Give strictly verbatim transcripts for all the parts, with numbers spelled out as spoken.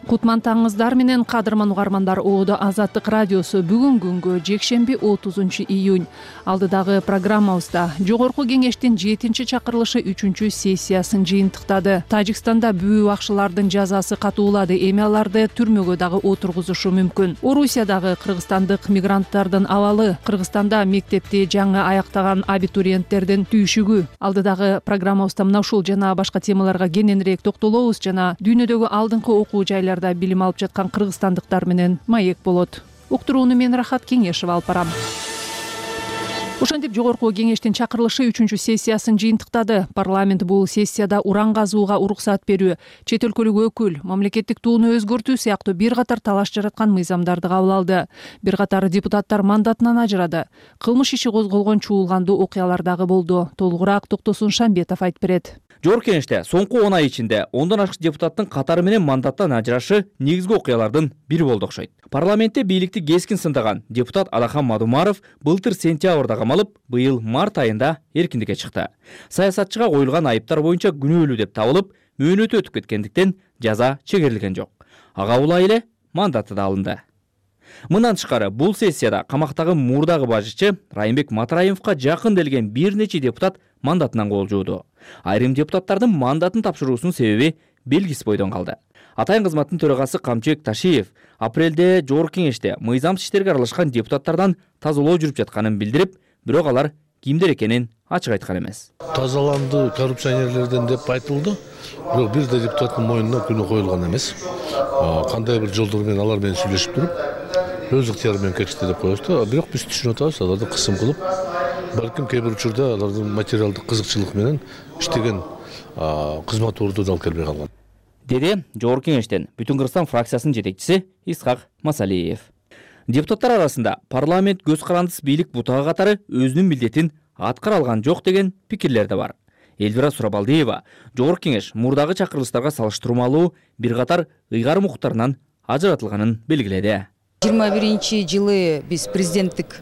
Кутман таңыңыздар менен кадырман угармандар, оодо Азаттык радиосу бүгүн күнгө жекшемби отузунчу июнь. Алдыдагы программабызда Жогорку кеңештин жетинчи чакырылышы үчүнчү сессиясын жыйынтыктады. Тажикстанда бүү бакшылардын жазасы катуулады, эми аларды түрмөгө дагы отургузушу мүмкүн. Орусиядагы кыргызстандык мигранттардын абалы, Кыргызстанда мектепти жаңы аяктаган абитуриенттердин түйшүгү. Алдыдагы программабызда мына ушул жана башка темаларга кененирээк токтолобуз жана дүйнөдөгү алдыңкы окуу жайлар билим алып жаткан кыргызстандыктар менен маек болот. Уктурууну мен Рахат Кеңешева алып барам. Ошентип Жогорку кеңештин чакырылышы үчүнчү сессиясын жыйынтыктады. Парламент бул сессияда уран казууга уруксат берүү, чет өлкөлүк өкүл, мамлекеттик тууну өзгөртүү сыяктуу бир катар талаш жараткан мыйзамдарды кабыл алды. Бир катар депутаттар мандатынан ажырады. Кылмыш иши козголгон чуулгандуу окуялар дагы болду. Толугураак Токтосун Шамбетов айтып берет. Жогорку кеңеште соңку он ай ичинде ондон ашык депутаттын катары менен мандаттан ажырашы негизги окуялардын бири болду окшойт. Парламентте бийликти кескин сындаган депутат Адахан Мадумаров былтыр сентябрда камалып, быйыл март айында эркиндикке чыкты. Саясатчыга коюлган айыптар боюнча күнөөлүү деп табылып, мөөнөтү өтүп кеткендиктен жаза чегерилген жок. Ага улай эле мандаты да алынды. Мындан тышкары бул сессияда камактагы мурдагы башчы Райымбек Матраимовго жакын делген бир нече депутат мандатынан кол жууду. Айрым депутаттардын мандатын тапшыруусунун себеби белгисиз бойдон калды. Атайын кызматтын төрагасы Камчыбек Ташиев апрелде Жогорку кеңеште мыйзамсыз иштерге аралашкан депутаттардан тазалоо жүрүп жатканын билдирип, бирок алар кимдер экенин ачык айткан эмес. Тазаланды коррупционерлерден деп айтылды, бирок бир да депутаттын мойнуна күнөө коюлган эмес. Кандай бир жолдор менен алар менен сүйлөшүп туруп, өз ыктыяры менен кетишти деп коебуз. Бирок биз түшүнүп атабыз, аларды кысым кылып, балким кээ бир учурда алардын материалдык кызыкчылык менен иштеген кызмат ордуна алып келбей калган. Деди Жогорку кеңештен Бүтүн Кыргызстан фракциясынын жетекчиси Исхак Масалиев. Депутаттар арасында парламент көз карандысыз бийлик бутага катары өзүнүн милдетин аткара алган жок деген пикирлер да бар. Эльвира Сурабалдиева Жогорку кеңеш мурдагы чакырылыштарга салыштырмалуу бир катар ыйгарым укуктарынан ажыратылганын белгиледи. жыйырма биринчи жылы биз президенттик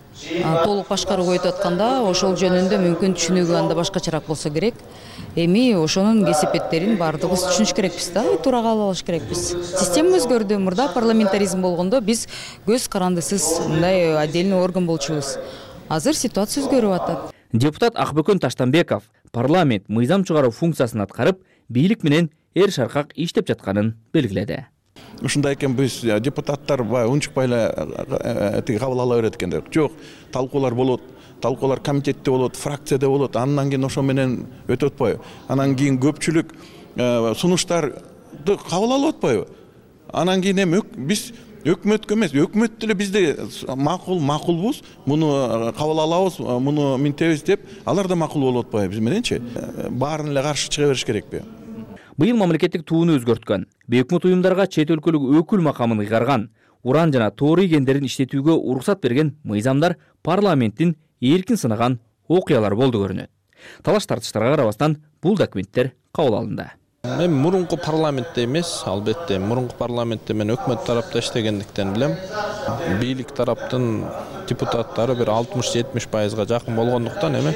толук башкарууга өтүп атканда ошол жөнүндө мүмкүн түшүнүгү анда башкачараак болсо керек. Эми ошонун кесепеттерин баардыгыбыз түшүнүш керекпиз да, туура кабыл алыш керекпиз. Система өзгөрдү. Мурда парламентаризм болгондо биз көз карандысыз мындай отдельный орган болчубуз. Азыр ситуация өзгөрүп атат. Депутат Акбөкөн Таштанбеков парламент мыйзам чыгаруу функциясын аткарып, бийлик менен эр шаркак иштеп жатканын белгиледи. Ушундай экен, биз депутаттар бай унчукпай эле тиги кабыл ала берет экен. Жок, талкуулар болот, талкуулар комитетте болот, фракцияда болот, андан кийин ошо менен өтүп атпайбы? Анан кийин көпчүлүк сунуштарды кабыл алып атпайбы? Анан кийин эми биз өкмөткө эмес, өкмөт деле бизде макул макулбуз, муну кабыл алабыз, муну минтебиз деп, алар да макул болуп атпайбы биз мененчи? Баарын эле каршы чыга бериш керекпи? Быйыл мамлекеттик тууну өзгөрткөн, бейөкмөт уюмдарга чет өлкөлүк өкүл макамын ыйгарган, уран жана тоорий кендерин иштетүүгө уруксат берген мыйзамдар парламенттин эркин сынаган окуялар болду көрүнөт. Талаш тартыштарга карабастан бул документтер кабыл алынды. Мен мурунку парламентте эмес, албетте мурунку парламентте мен өкмөт тарапта иштегендиктен билем. Бийлик тараптын депутаттары бир алтымыш жетимиш пайызга жакын болгондуктан эми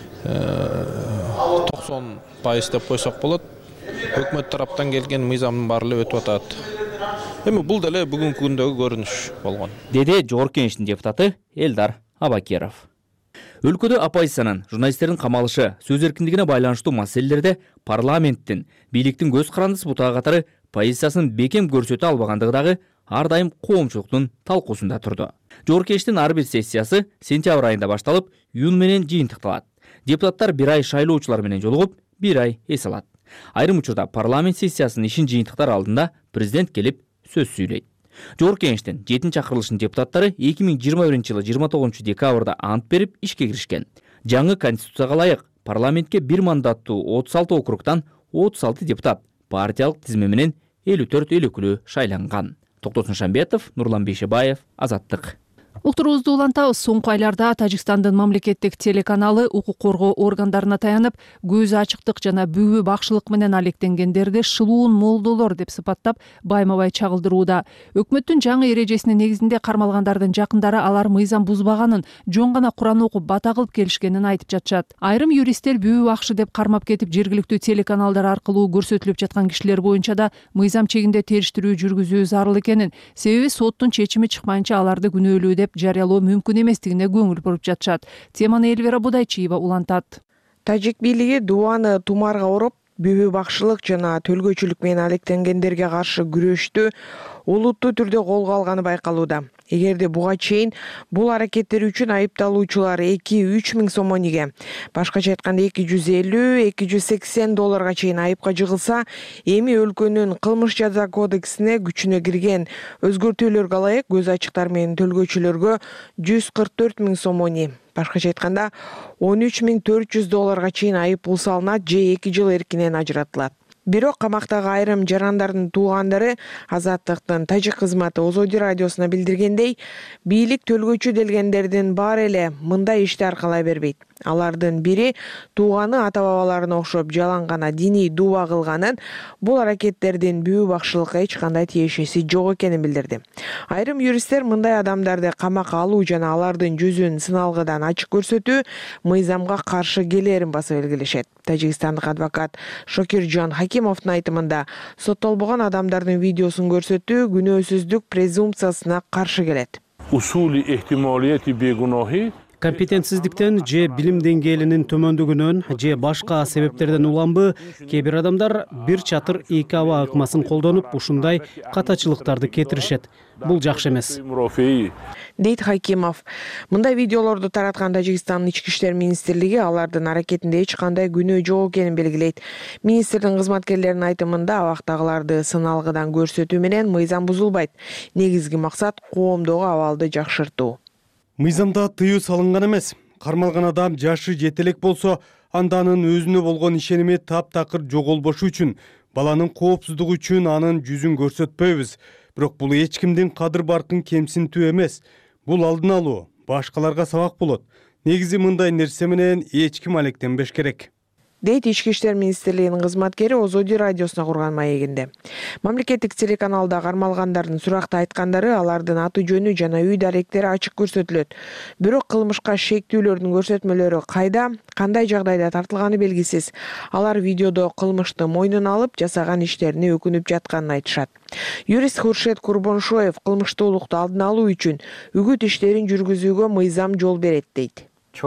токсон пайыз деп койсок болот. Өкмөт тараптан келген мыйзамдын баары эле өтүп атат. Эми бул деле бүгүнкү күндөгү көрүнүш болгон. Деди Жогорку кеңештин депутаты Элдар Абакеров. Өлкөдө оппозициянын, журналисттердин камалышы, сөз эркиндигине байланыштуу маселелерде парламенттин, бийликтин көз карандысыз бутага катары позициясын бекем көрсөтө албагандыгы дагы ар дайым коомчулуктун талкуусунда турду. Жогорку кеңештин ар бир сессиясы сентябрь айында башталып, июнь менен жыйынтыкталат. Депутаттар бир ай шайлоочулар менен жолугуп, бир ай эс алат. Айрым учурда парламент сессиясынын ишин жыйынтыктар алдында президент келип сөз сүйлөйт. Жогорку кеңештин жетинчи чакырылышынын депутаттары эки миң жыйырма биринчи жылы жыйырма тогузунчу декабрда ант берип ишке киришкен. Жаңы конституцияга ылайык парламентке бир мандаттуу отуз алты округтан отуз алты депутат партиялык тизме менен элүү төрт эл өкүлү шайланган. Токтосун Шамбетов, Нурлан Бейшебаев, Азаттык. Уктуруубузду улантабыз. Соңку айларда Тажикстандын мамлекеттик телеканалы укук коргоо органдарына таянып, көз ачыктык жана бүбү бакшылык менен алектенгендерди шылуун молдолор деп сыпаттап байма-бай чагылдырууда. Өкмөттүн жаңы эрежесинин негизинде кармалгандардын жакындары алар мыйзам бузбаганын, жөн гана Куран окуп бата кылып келишкенин айтып жатышат. Айрым юристтер бүбү бакшы деп кармап кетип, жергиликтүү телеканалдар аркылуу көрсөтүлүп жаткан кишилер боюнча да мыйзам чегинде териштирүү жүргүзүү зарыл экенин, себеби соттун чечими чыкмайынча аларды күнөөлүү деп жарыялоо мүмкүн эместигине көңүл буруп жатышат. Теманы Элвира Будайчиева улантат. Тажик бийлиги дубаны тумарга ороп, бүбү бакшылык жана төлгөөчүлүк менен алектенгендерге каршы күрөштү олуттуу түрдө колго алганы байкалууда. Эгерде буга чейин бул аракеттери үчүн айыпталуучулар эки үч миң сомониге, башкача айтканда эки жүз элүү эки жүз сексен долларга чейин айыпка жыгылса, эми өлкөнүн кылмыш жаза кодексине күчүнө кирген өзгөртүүлөргө ылайык көз ачыктар менен төлгөөчүлөргө жүз кырк төрт миң сомони, башкача айтканда он үч миң төрт жүз долларга чейин айыппул салынат же эки жыл эркинен ажыратылат. Бирок камактагы айрым жарандардын туугандары Азаттыктын тажик кызматы Озоди радиосуна билдиргендей, бийлик төлгөөчү делгендердин баары эле мындай ишти аркалай бербейт. Алардын бири тууганы ата-бабаларына окшоп жалаң гана диний дуба кылганын, бул аракеттердин бүбү бакшылыкка эч кандай тиешеси жок экенин билдирди. Айрым юристтер мындай адамдарды камакка алуу жана алардын жүзүн сыналгыдан ачык көрсөтүү мыйзамга каршы келерин баса белгилешет. Тажикстандык адвокат Шокиржон Хакимовдун айтымында, соттолбогон адамдардын видеосун көрсөтүү күнөөсүздүк презумпциясына каршы келет. Усули эхтималияти бегунохи компетентсиздиктен же билим деңгээлинин төмөндүгүнөн же башка себептерден уланбы, кээ бир адамдар бир чатыр эки аба ыкмасын колдонуп ушундай катачылыктарды кетиришет. Бул жакшы эмес, дейт Хакимов. Мындай видеолорду тараткан Тажикстандын ички иштер министрлиги алардын аракетинде эч кандай күнөө жок экенин белгилейт. Министрдин кызматкерлеринин айтымында, абактагыларды сыналгыдан көрсөтүү менен мыйзам бузулбайт. Негизги максат коомдогу абалды жакшыртуу. Мыйзамда тыюу салынган эмес. Кармалган адам жашы жетелек болсо, анда анын өзүнө болгон ишеними таптакыр жоголбошу үчүн, баланын коопсуздугу үчүн анын жүзүн көрсөтпөйбүз. Бирок бул эч кимдин кадыр баркын кемсинтүү эмес. Бул алдын алуу, башкаларга сабак болот. Негизи мындай нерсе менен эч ким алектенбеш керек, дейт ички иштер министрлигинин кызматкери Озоди радиосуна курган маегинде. Мамлекеттик телеканалда кармалгандардын суракта айткандары алардын аты жөнү жана үй даректери ачык көрсөтүлөт. Бирок кылмышка шектүүлөрдүн көрсөтмөлөрү кайда, кандай жагдайда тартылганы белгисиз. Алар видеодо кылмышты мойнуна алып, жасаган иштерине өкүнүп жатканын айтышат. Юрист Хуршет Курбоншоев кылмыштуулукту алдын алуу үчүн үгүт иштерин жүргүзүүгө мыйзам жол берет дейт.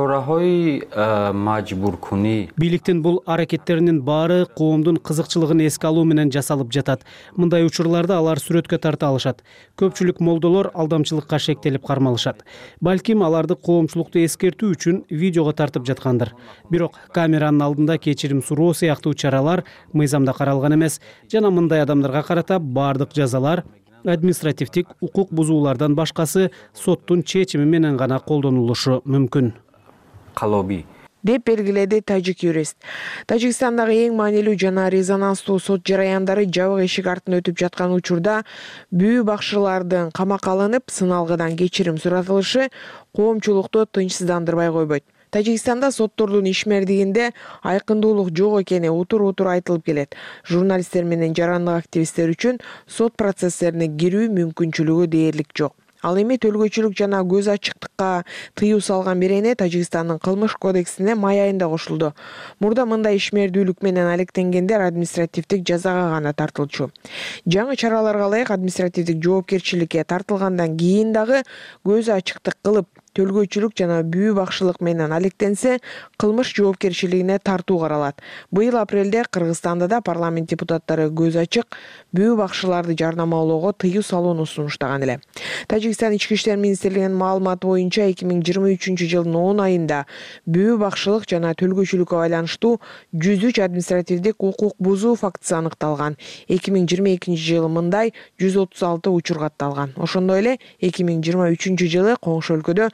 Бийликтин бул аракеттеринин баары коомдун кызыкчылыгын эске алуу менен жасалып жатат. Мындай учурларда алар сүрөткө тарта алышат. Көпчүлүк молдолор алдамчылыкка шектелип кармалышат. Балким аларды коомчулукту эскертүү үчүн видеого тартып жаткандыр. Бирок камеранын алдында кечирим суроо сыяктуу чаралар мыйзамда каралган эмес жана мындай адамдарга карата баардык жазалар административдик укук бузуулардан башкасы соттун чечими менен гана колдонулушу мүмкүн, деп белгиледи тажик юрист. Тажикстандагы эң маанилүү жана резонанстуу сот жараяндары жабык эшик артында өтүп жаткан учурда бүбү бакшылардын камакка алынып, сыналгыдан кечирим суратылышы коомчулукту тынчсыздандырбай койбойт. Тажикстанда соттордун ишмердигинде айкындуулук жок экени утур-утур айтылып келет. Журналисттер менен жарандык активисттер үчүн сот процесстерине кирүү мүмкүнчүлүгү дээрлик жок. Ал эми төлгөөчүлүк жана көз ачыктыкка тыюу салган берене Тажикстандын кылмыш кодексине май айында кошулду. Мурда мындай ишмердүүлүк менен алектенгендер административдик жазага гана тартылчу. Жаңы чараларга ылайык административдик жоопкерчиликке тартылгандан кийин дагы көз ачыктык кылып төлгөөчүлүк жана бүбү бакшылык менен алектенсе, кылмыш жоопкерчилигине тартуу каралат. Быйыл апрелде Кыргызстанда да парламент депутаттары көз ачык бүбү бакшыларды жарнамалоого тыюу салууну сунуштаган эле. Тажикстан ички иштер министрлигинин маалыматы боюнча эки миң жыйырма үчүнчү жылдын он айында бүбү бакшылык жана төлгөөчүлүккө байланыштуу жүз үч административдик укук бузуу фактысы аныкталган. эки миң жыйырма экинчи жылы мындай жүз отуз алты учур катталган. Ошондой эле эки миң жыйырма үчүнчү жылы коңшу өлкөдө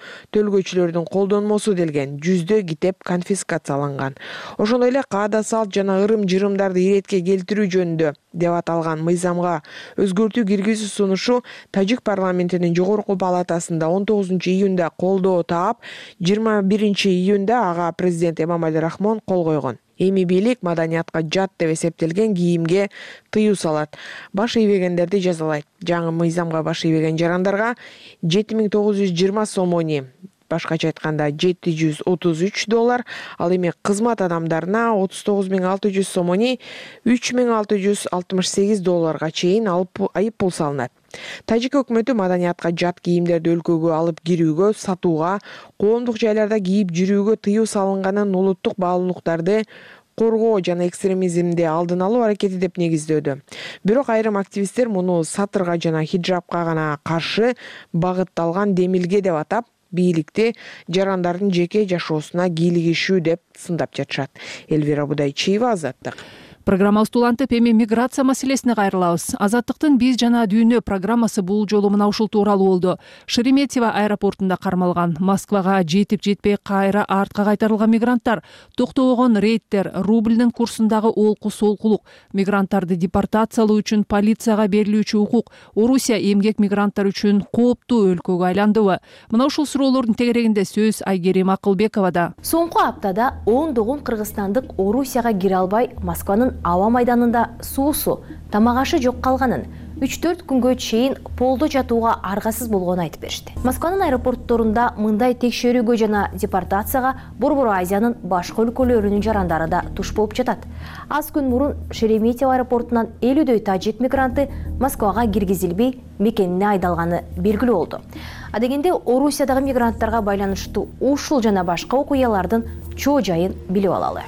төлгөчүлөрдүн колдонмосу делген жүздөө китеп конфискацияланган. Ошондой эле каада салт жана ырым-жырымдарды иретке келтирүү жөнүндө деп аталган мыйзамга өзгөртүү киргизүү сунушу Тажик парламентинин жогорку палатасында он тогузунчу июнда колдоо таап, жыйырма биринчи июнда ага президент Эмомали Рахмон кол койгон. Эми бийлик маданиятка жат деп эсептелген кийимге тыюу салат, баш ийбегендерди жазалайт. Жаңы мыйзамга баш ийбеген жарандарга жети миң тогуз жүз жыйырма сомони, башкача айтканда жети жүз отуз үч доллар, ал эми кызмат адамдарына отуз тогуз миң алты жүз сомони, үч миң алты жүз алтымыш сегиз долларга чейин айып пул салынат. Тажик өкмөтү маданиятка жат кийимдерди өлкөгө алып кирүүгө, сатууга, коомдук жайларда кийип жүрүүгө тыюу салынганын улуттук баалуулуктарды коргоо жана экстремизмди алдын алуу аракети деп негиздөөдө. Бирок айрым активисттер муну сатырга жана хиджабка гана каршы багытталган демилге деп атап, бийликти жарандардын жеке жашоосуна кийлигишүү деп сындап жатышат. Элвира Будайчиева, Азаттык. Программабыз улантып эми миграция маселесине кайрылабыз. Азаттыктын биз жана дүйнө программасы бул жолу мына ушул тууралуу болду. Шереметьево аэропортунда кармалган, Москвага жетип жетпей кайра артка кайтарылган мигранттар, токтогон рейдтер, рубльдин курсундагы олку солкулук, мигранттарды депортациялоо үчүн полицияга берилүүчү укук, Орусия эмгек мигранттар үчүн кооптуу өлкөгө айландыбы? Мына ушул суроолордун тегерегинде сөз Айгерим Акылбековада. Соңку аптада ондогон кыргызстандык Орусияга кире албай Москванын аба майданында суусу, тамак ашы жок калганын, үч төрт күнгө чейин полдо жатууга аргасыз болгонун айтып беришти. Москванын аэропортторунда мындай текшерүүгө жана депортацияга Борбор Азиянын башка өлкөлөрүнүн жарандары да туш болуп жатат. Аз күн мурун Шереметьево аэропортунан элүүдөй тажик мигранты Москвага киргизилбей мекенине айдалганы белгилүү болду. А дегенде Орусиядагы мигранттарга байланыштуу ушул жана башка окуялардын чоо жайын билип алалы.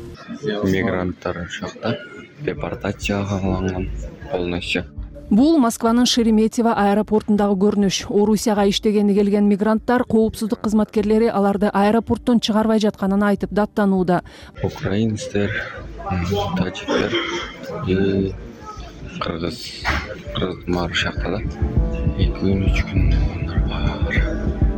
Мигранттар шақта депортацияга алынган полностью. Бул Москванын Шереметьево аэропортундагы көрүнүш. Орусияга иштегени келген мигранттар коопсуздук кызматкерлери аларды аэропорттон чыгарбай жатканын айтып даттанууда. Украинцтер, тажиктер, кыргыз, кыргыз мар шакта да. эки күн, үч күн бар.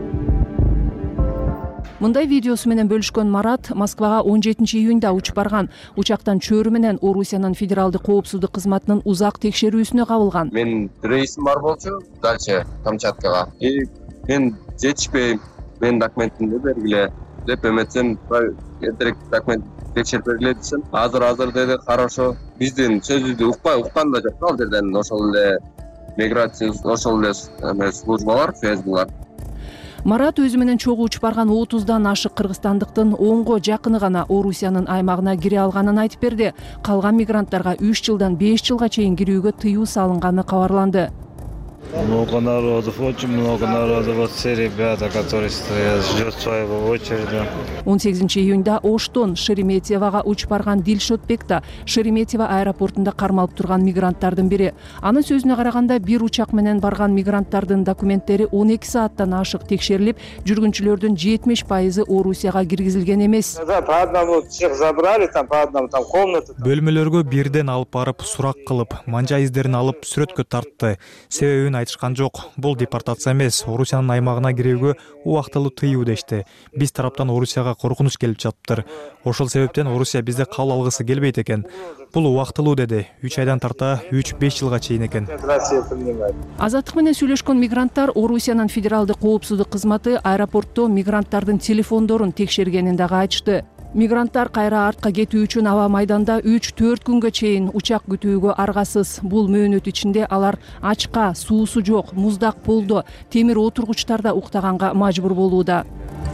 Мындай видеосу менен бөлүшкөн Марат Москвага он жетинчи июнда учуп барган. Учактан чөөрү менен Орусиянын федералдык коопсуздук кызматынын узак текшерүүсүнө кабылган. Мен рейсим бар болчу, дальше Камчаткага. И мен жетишпей, мен документимди бергиле деп эметсем, эртерээк документ текшерип бергиле десем, азыр азыр деди, хорошо. Биздин сөзүбүздү укпай, уккан да жок ал жерден, ошол эле миграция, ошол эле службалар, фэсбулар. Марат өзү менен чогуу учуп барган отуздан ашык кыргызстандыктын онго жакыны гана Орусиянын аймагына кире алганын айтып берди. Калган мигранттарга үч жылдан беш жылга чейин кирүүгө тыюу салынганы кабарланды. Много народов, очень много народов. Вот все ребята, которые стоят, ждут своего очереди. он сегизинчи июнда Оштон Шереметьевого учуп барган Дилшотбек да Шереметьево аэропортунда кармалып турган мигранттардын бири. Анын сөзүнө караганда, бир учак менен барган мигранттардын документтери он эки сааттан ашык текшерилип, жүргүнчүлөрдүн жетимиш пайызы Орусияга киргизилген эмес. По одному всех забрали, там по одному там комнаты. Бөлмөлөргө бирден алып барып, сурак кылып, манжа издерин алып сүрөткө тартты. Себебин айтышкан жок. Бул депортация эмес, Орусиянын аймагына кирүүгө убактылуу тыюу дешти. Биз тараптан Орусияга коркунуч келип жатыптыр. Ошол себептен Орусия бизди кабыл алгысы келбейт экен. Бул убактылуу деди. үч айдан тарта үч беш жылга чейин экен. Азаттык менен сүйлөшкөн мигранттар Орусиянын федералдык коопсуздук кызматы аэропортто мигранттардын телефондорун текшергенин дагы айтышты. Мигранттар кайра артка кетүү үчүн аба майданда үч төрт күнгө чейин учак күтүүгө аргасыз. Бул мөөнөт ичинде алар ачка, суусу жок, муздак полдо, темир отургучтарда уктаганга мажбур болууда.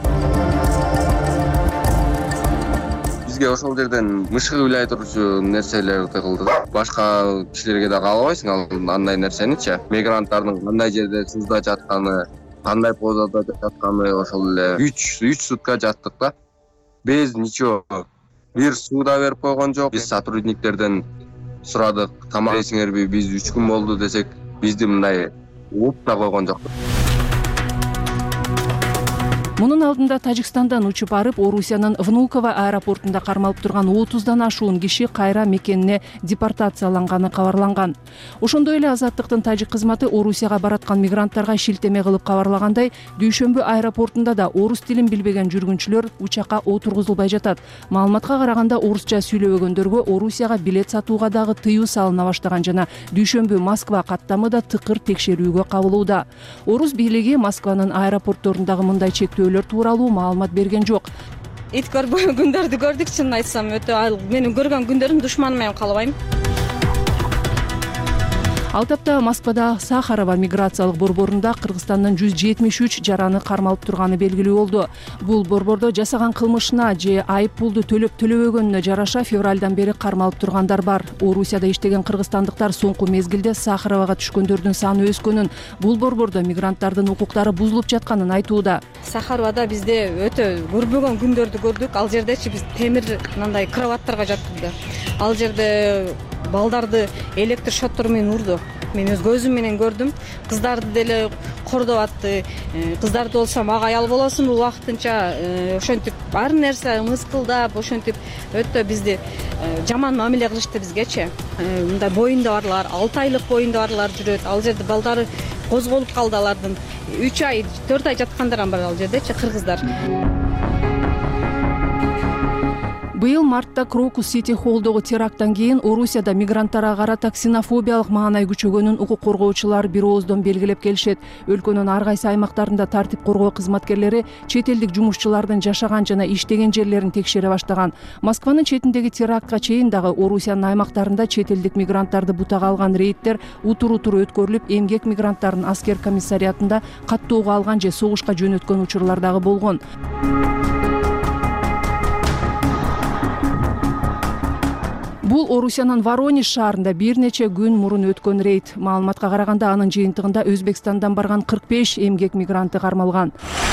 Бизге ошол жерден мышыгы билей турчу нерселерди кылды да. Башка кишилерге да каалабайсың андай нерсеничи. Мигранттардын кандай жерде сузда жатканы, кандай позада жатканы ошол эле үч сутка жаттык да. Без ничего. Бир суда берип койгон жок. Биз сотрудниктерден сурадык, тамак жейсиңерби, биз үч күн болду десек, бизди мындай ууп да койгон жок. Мунун алдында Тажикстандан учуп барып, Орусиянын Внуково аэропортунда кармалып турган отуздан ашуун киши кайра мекенине депортацияланганы кабарланган. Ошондой эле Азаттыктын тажик кызматы Орусияга бараткан мигранттарга шилтеме кылып кабарлагандай, Дүйшөмбү аэропортунда да орус тилин билбеген жүргүнчүлөр учакка отургузулбай жатат. Маалыматка караганда, орусча сүйлөбөгөндөргө Орусияга билет сатууга дагы тыюу салына баштаган жана Дүйшөмбү Москва каттамы да тыкыр текшерүүгө кабылууда. Орус бийлиги Москванын аэропортторундагы мындай чектөөлөр тууралуу маалымат берген жок. Ит көрбөгөн күндөрдү көрдүк, чынын айтсам, өтө менин көргөн күндөрүм душманым менен калбайм. Ал тапта Москвада Сахарова миграциялык борборунда Кыргызстандан жүз жетимиш үч жараны кармалып турганы белгилүү болду. Бул борбордо жасаган кылмышына же айып пулду төлөп төлөбөгөнүнө жараша февралдан бери кармалып тургандар бар. Орусияда иштеген кыргызстандыктар соңку мезгилде Сахаровага түшкөндөрдүн саны өскөнүн, бул борбордо мигранттардын укуктары бузулуп жатканын айтууда. Сахаровада бизде өтө көрбөгөн күндөрдү көрдүк. Ал жердечи биз темир мындай кроваттарга жаткызды. Ал жерде балдарды электр шоттор менен урду. Мен өз көзүм менен көрдүм. Кыздарды деле кордоп атты. Кыздарды болсо мага аял болосуң убактынча ошентип бар нерсе мыскылдап, ошентип өтө бизди жаман мамиле кылышты бизгечи. Мындай боюнда барлар, алты айлык боюнда барлар жүрөт. Ал жерде балдары козголуп калды, алардын үч ай, төрт ай жаткандар бар ал жердечи кыргыздар. Быйыл мартта Крокус Сити Холлдогу теракттан кийин Орусияда мигранттарга карата ксенофобиялык маанай күчөгөнүн укук коргоочулар бир ооздон белгилеп келишет. Өлкөнүн ар кайсы аймактарында тартип коргоо кызматкерлери чет элдик жумушчулардын жашаган жана иштеген жерлерин текшере баштаган. Москванын четиндеги терактка чейин дагы Орусиянын аймактарында чет элдик мигранттарды бутага алган рейдтер утур-утур өткөрүлүп, эмгек мигранттарын аскер комиссариатында каттоого алган же согушка жөнөткөн учурлар дагы болгон. Бул Орусиянын Воронеж шаарында бир нече күн мурун өткөн рейд. Маалыматка караганда, анын жыйынтыгында Өзбекстандан барган кырк беш эмгек мигранты кармалган.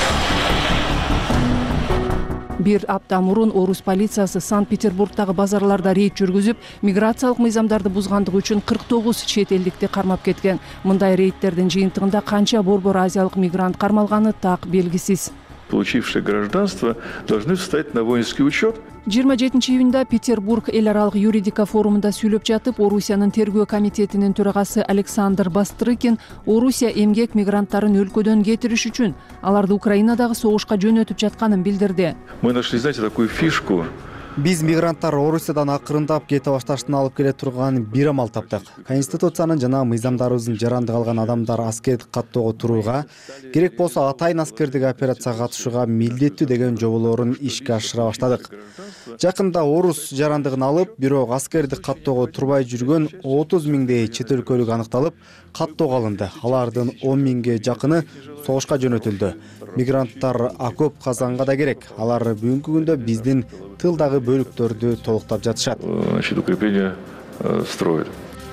Бир апта мурун орус полициясы Санкт-Петербургдагы базарларда рейд жүргүзүп, миграциялык мыйзамдарды бузгандыгы үчүн кырк тогуз чет элдикти кармап кеткен. Мындай рейдтердин жыйынтыгында канча борбор азиялык мигрант кармалганы так белгисиз. Получившие гражданство должны встать на воинский учет. жыйырма жетинчи июнда Петербург эл аралык юридика форумунда сүйлөп жатып, Орусиянын тергөө комитетинин төрагасы Александр Бастрыкин Орусия эмгек мигранттарын өлкөдөн кетириш үчүн аларды Украинадагы согушка жөнөтүп жатканын билдирди. Мы нашли, знаете, такую фишку. Биз мигранттар Орусиядан акырындап кете башташтын алып келе турган бир амал таптык. Конституциянын жана мыйзамдарыбыздын жарандык алган адамдар аскердик каттоого турууга, керек болсо атайын аскердик операцияга катышууга милдеттүү деген жоболорун ишке ашыра баштадык. Жакында орус жарандыгын алып, бирок аскердик каттоого турбай жүргөн отуз миңдей чет өлкөлүк аныкталып, каттоого алынды. Алардын он миңге жакыны согушка жөнөтүлдү. Мигранттар окоп казанга да керек. Алар бүгүнкү күндө биздин тылдагы бөлүктөрдү толуктап жатышат. Значит, укрепление строят.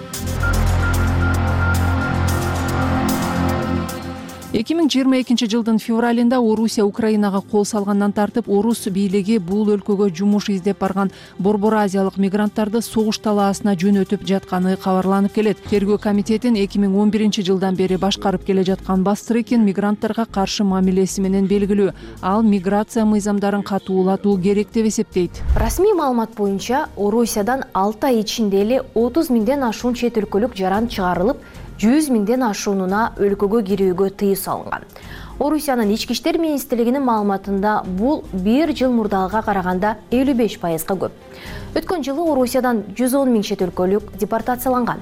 эки миң жыйырма экинчи жылдын февралында Орусия Украинага кол салгандан тартып, орус бийлиги бул өлкөгө жумуш издеп барган борбор азиялык мигранттарды согуш талаасына жөнөтүп жатканы кабарланып келет. Тергөө комитетин эки миң он биринчи жылдан бери башкарып келе жаткан Бастрыкин мигранттарга каршы мамилеси менен белгилүү. Ал миграция мыйзамдарын катуулатуу керек деп эсептейт. Расмий маалымат боюнча, Орусиядан алты ай ичинде эле отуз миңден ашуун чет өлкөлүк жаран чыгарылып, жүз миңден ашуунуна өлкөгө кирүүгө тыюу салынган. Орусиянын ички иштер министрлигинин маалыматында бул бир жыл мурдагыга караганда элүү беш пайызга көп. Өткөн жылы Орусиядан жүз он миң чет өлкөлүк депортацияланган.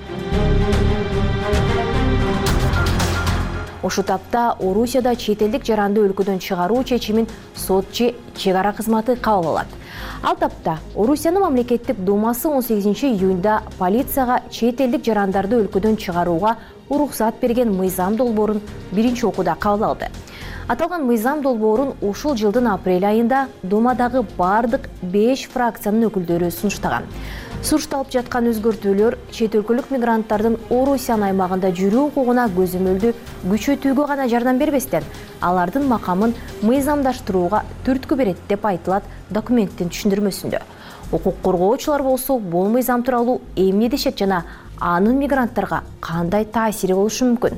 Ошол тапта Орусияда чет элдик жаранды өлкөдөн чыгаруу чечимин сот же чек ара кызматы кабыл алат. Ал тапта Орусиянын мамлекеттик думасы он сегизинчи июнда полицияга чет элдик жарандарды өлкөдөн чыгарууга уруксат берген мыйзам долбоорун биринчи окууда кабыл алды. Аталган мыйзам долбоорун ушул жылдын апрель айында Думадагы бардык беш фракциянын өкүлдөрү сунуштаган. Сурушталып жаткан өзгөртүүлөр чет өлкөлүк мигранттардын Орусиянын аймагында жүрүү укугуна көзөмөлдү күчөтүүгө гана жардам бербестен, алардын макамын мыйзамдаштырууга түрткү берет деп айтылат документтин түшүндүрмөсүндө. Укук коргоочулар болсо бул мыйзам тууралуу эмне дешет жана анын мигранттарга кандай таасири болушу мүмкүн?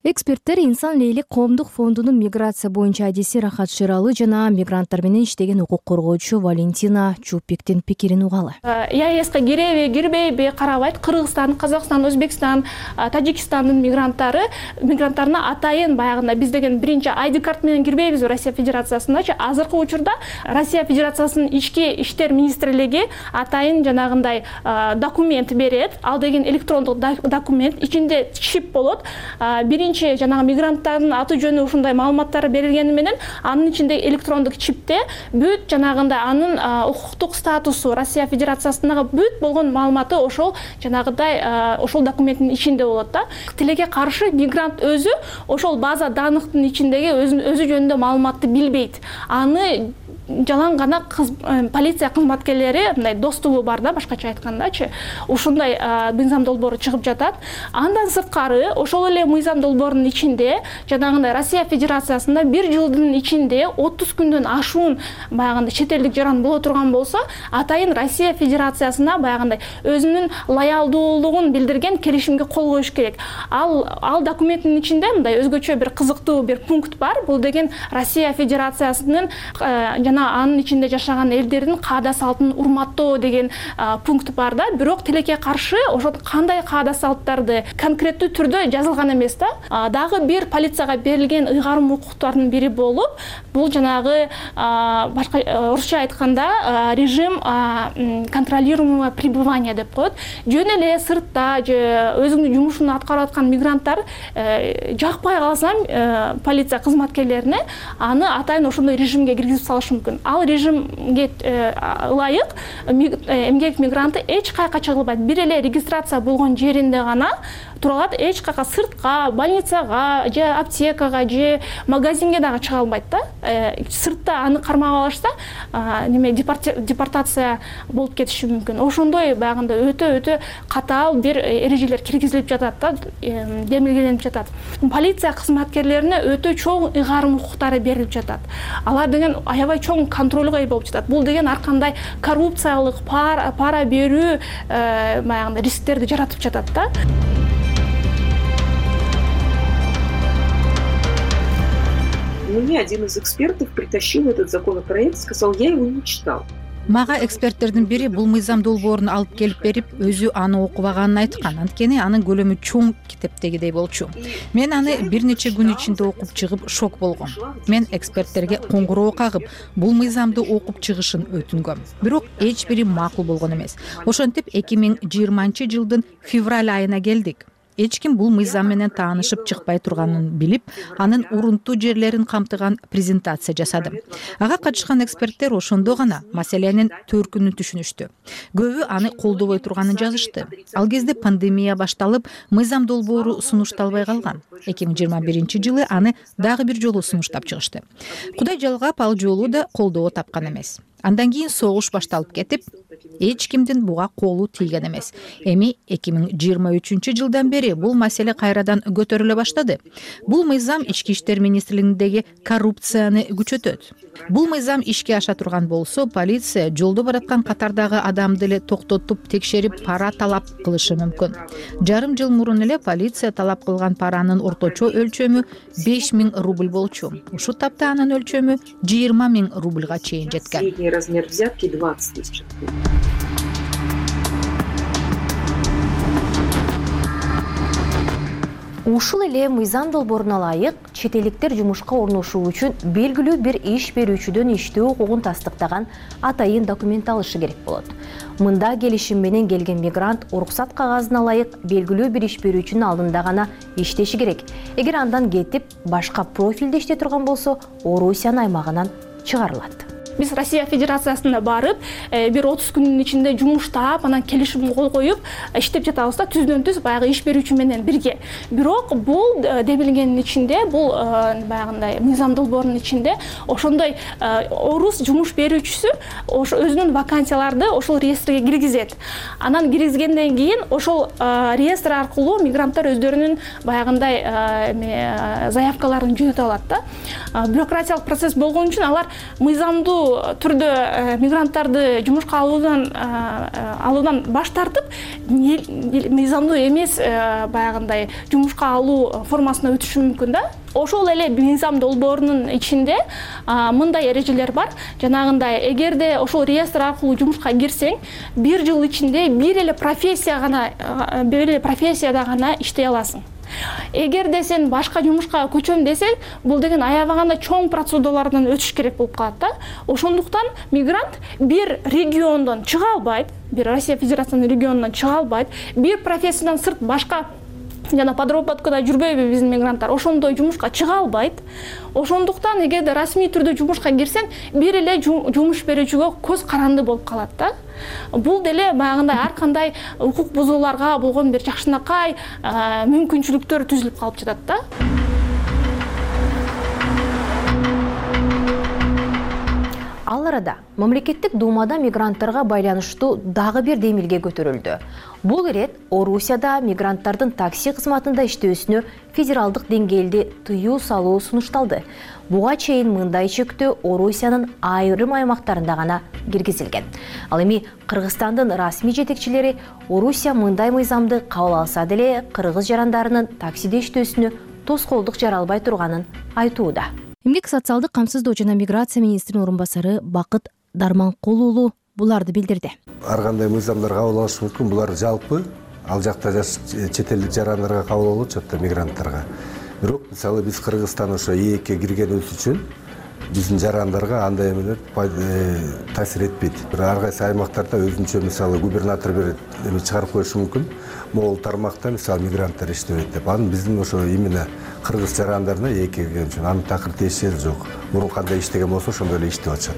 Эксперттер Инсан Лейлик коомдук фондунун миграция боюнча адиси Рахат Шералы жана мигранттар менен иштеген укук коргоочу Валентина Чупиктин пикирин угалы. ЕАЭСке киреби, кирбейби карабайт. Кыргызстан, Казакстан, Өзбекстан, Тажикстандын мигранттары мигранттарына атайын баягында биз деген биринчи ай ди карт менен кирбейбиз Россия Федерациясындачы. Азыркы учурда Россия Федерациясынын ички иштер министрлиги атайын жанагындай документ берет. Ал деген электрондук документ, ичинде чип болот. Биринчи жанагы мигранттардын аты жөнү ушундай маалыматтары берилгени менен анын ичинде электрондук чипте бүт жанагындай анын укуктук статусу Россия Федерациясындагы бүт болгон маалыматы ошол жанагыдай ошол документтин ичинде болот да. Тилекке каршы мигрант өзү ошол база данныктын ичиндеги өзү жөнүндө маалыматты билбейт. Аны жалаң гана полиция кызматкерлери мындай доступу бар да, башкача айткандачы. Ушундай мыйзам долбоору чыгып жатат. Андан сырткары ошол эле мыйзам долбоорунун ичинде жанагындай Россия Федерациясында бир жылдын ичинде отуз күндөн ашуун баягындай чет элдик жаран боло турган болсо, атайын Россия Федерациясына баягындай өзүнүн лоялдуулугун билдирген келишимге кол коюш керек. Ал ал документтин ичинде мындай өзгөчө бир кызыктуу бир пункт бар. Бул деген Россия Федерациясынын жана анын ичинде жашаган элдердин каада салтын урматтоо деген пункт бар да. Бирок тилекке каршы ошол кандай каада салттарды конкреттүү түрдө жазылган эмес да. Дагы бир полицияга берилген ыйгарым укуктардын бири болуп, бул жанагы башка орусча айтканда режим контролируемого пребывания деп коет. Жөн эле сыртта же өзүнүн жумушун аткарып аткан мигранттар жакпай калсам полиция кызматкерлерине аны атайын ошондой режимге киргизип салыш мүмкүн. Ал режимге ылайык эмгек мигранты эч кайка чыгылбайт. Бир эле регистрация болгон жеринде гана тура алат, эч кайка сыртка, больницага же аптекага же магазинге дагы чыга албайт да. Сыртта аны кармап алышса, неме депортация болуп кетиши мүмкүн. Ошондой баягында өтө өтө катаал бир эрежелер киргизилип жатат да, демилгеленип жатат. Полиция кызматкерлерине өтө чоң ыйгарым укуктары берилип жатат. Алар деген аябай чоң контролго ээ болуп жатат. Бул деген ар кандай коррупциялык, пара берүү баягында рисктерди жаратып жатат да. Мне один из экспертов притащил этот законопроект, сказал, я его не читал. Мага эксперттердин бири бул мыйзам долбоорун алып келип берип, өзү аны окубаганын айткан. Анткени анын көлөмү чоң китептегидей болчу. Мен аны бир нече күн ичинде окуп чыгып шок болгом. Мен эксперттерге коңгуроо кагып, бул мыйзамды окуп чыгышын өтүнгөм. Бирок эч бири макул болгон эмес. Ошентип эки миң жыйырманчы жылдын февраль айына келдик. Эч ким бул мыйзам менен таанышып чыкпай турганын билип, анын урунтуу жерлерин камтыган презентация жасадым. Ага катышкан эксперттер ошондо гана маселенин төркүнүн түшүнүштү. Көбү аны колдобой турганын жазышты. Ал кезде пандемия башталып, мыйзам долбоору сунушталбай калган. эки миң жыйырма биринчи жылы аны дагы бир жолу сунуштап чыгышты. Кудай жалгап, ал жолу да колдоо тапкан эмес. Андан кийин согуш башталып кетип, эч кимдин буга колу тийген эмес. Эми эки миң жыйырма үчүнчү жылдан бери бул маселе кайрадан көтөрүлө баштады. Бул мыйзам ички иштер министрлигиндеги коррупцияны күчөтөт. Бул мыйзам ишке аша турган болсо, полиция жолдо бараткан катардагы адамды эле токтотуп, текшерип, пара талап кылышы мүмкүн. Жарым жыл мурун эле полиция талап кылган паранын орточо өлчөмү беш миң рубль болчу. Ушул тапта анын өлчөмү жыйырма миң рубльга чейин жеткен. Размер взятки двадцать тысяч. Ушул эле мыйзам долбооруна ылайык чет элдиктер жумушка орношуу үчүн белгилүү бир иш берүүчүдөн иштөө укугун тастыктаган атайын документ алышы керек болот. Мында келишим менен келген мигрант уруксат кагазына ылайык белгилүү бир иш берүүчүнүн алдында гана иштеши керек. Эгер андан кетип, башка профилде иштей турган болсо, Орусиянын аймагынан чыгарылат. Биз Россия Федерациясына барып, бир отуз күндүн ичинде жумуштап, анан келишимге кол коюп, иштеп жатабыз да, түздөн-түз баягы иш берүүчү менен бирге. Бирок бул демилгендин ичинде, бул баягындай мыйзам долбоорунун ичинде ошондой орус жумуш берүүчүсү ошо өзүнүн вакансияларды ошол реестрге киргизет. Анан киргизгенден кийин ошол реестр аркылуу мигранттар өздөрүнүн баягындай заявкаларын жөнөтө алат да. Бюрократиялык процесс болгон үчүн алар мыйзамдуу ушул түрдө мигранттарды жумушка алуудан алуудан баш тартып мыйзамдуу эмес баягындай жумушка алуу формасына өтүшү мүмкүн да. Ошол эле мыйзам долбоорунун ичинде мындай эрежелер бар. Жанагындай эгерде ошол реестр аркылуу жумушка кирсең, бир жыл ичинде бир эле профессия гана, бир эле профессияда гана иштей аласың. Эгерде сен башка жумушка көчөм десең, бул деген аябаганда чоң процедуралардан өтүш керек болуп калат да. Ошондуктан мигрант бир региондон чыга албайт, бир Россия Федерациясынын регионунан чыга албайт, бир профессиядан сырт башка жана подработкада жүрбөйбү биздин мигранттар, ошондой жумушка чыга албайт. Ошондуктан эгерде расмий түрдө жумушка кирсең, бир эле жумуш берүүчүгө көз каранды болуп калат да. Бул деле баягындай ар кандай укук бузууларга болгон бир жакшынакай мүмкүнчүлүктөр түзүлүп калып жатат да. Ал арада мамлекеттик думада мигранттарга байланыштуу дагы бир демилге көтөрүлдү. Бул ирет Орусияда мигранттардын такси кызматында иштөөсүнө федералдык деңгээлде тыюу салуу сунушталды. Буга чейин мындай чектөө Орусиянын айрым аймактарында гана киргизилген. Ал эми Кыргызстандын расмий жетекчилери Орусия мындай мыйзамды кабыл алса деле кыргыз жарандарынын таксиде иштөөсүнө тоскоолдук жаралбай турганын айтууда. Эмгек социалдык камсыздоо жана миграция министринин орун басары Бакыт Дарманкул буларды билдирди. Ар кандай мыйзамдар кабыл алышы мүмкүн, булар жалпы ал жакта чет элдик жарандарга кабыл болот, жакта мигранттарга. Бирок мисалы биз Кыргызстан ошо ээкке киргенибиз үчүн биздин жарандарга андай эмелер таасир этпейт. Ар кайсы аймактарда өзүнчө мисалы губернатор бир эме чыгарып коюшу мүмкүн. Могул тармакта мисалы мигранттар иштебейт деп. Анын биздин ошо именно кыргыз жарандарына ээкке кирген үчүн анын такыр тиешеси жок. Мурун кандай иштеген болсо ошондой эле иштеп атышат.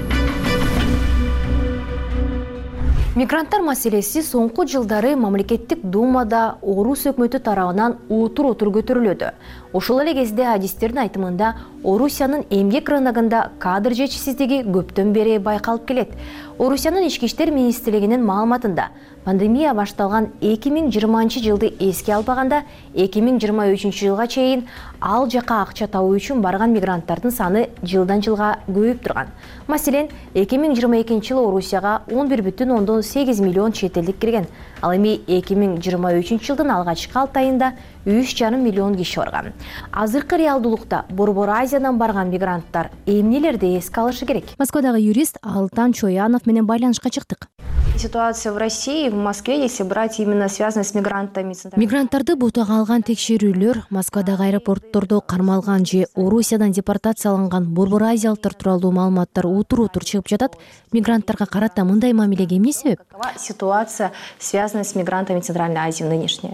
Мигранттар маселеси соңку жылдары мамлекеттик думада Орус өкмөтү тарабынан отур-отур көтөрүлөдү. Ошол эле кезде адистердин айтымында Орусиянын эмгек рыногунда кадр жетишсиздиги көптөн бери байкалып келет. Орусиянын ички иштер министрлигинин маалыматында пандемия башталган эки миң жыйырманчы жылды эске албаганда эки миң жыйырма үчүнчү жылга чейин ал жака акча табуу үчүн барган мигранттардын саны жылдан жылга көбөйүп турган. Маселен, эки миң жыйырма экинчи жылы Орусияга он бир бүтүн ондон сегиз миллион чет элдик кирген. Ал эми эки миң жыйырма үчүнчү жылдын алгачкы алты айында үч жарым миллион киши барган. Азыркы реалдуулукта Борбор Азиядан барган мигранттар эмнелерди эске алышы керек? Москвадагы юрист Алтан Чоянов менен байланышка чыктык. Ситуация в России, в Москве, если брать именно связанные с мигрантами. Мигранттарды бутага алган текшерүүлөр Москвадагы аэропорттордо кармалган же Орусиядан депортацияланган Борбор Азиялыктар тууралуу маалыматтар утур-утур чыгып жатат. Мигранттарга карата мындай мамилеге эмне себеп? Какова ситуация, связанная с мигрантами Центральной Азии нынешняя?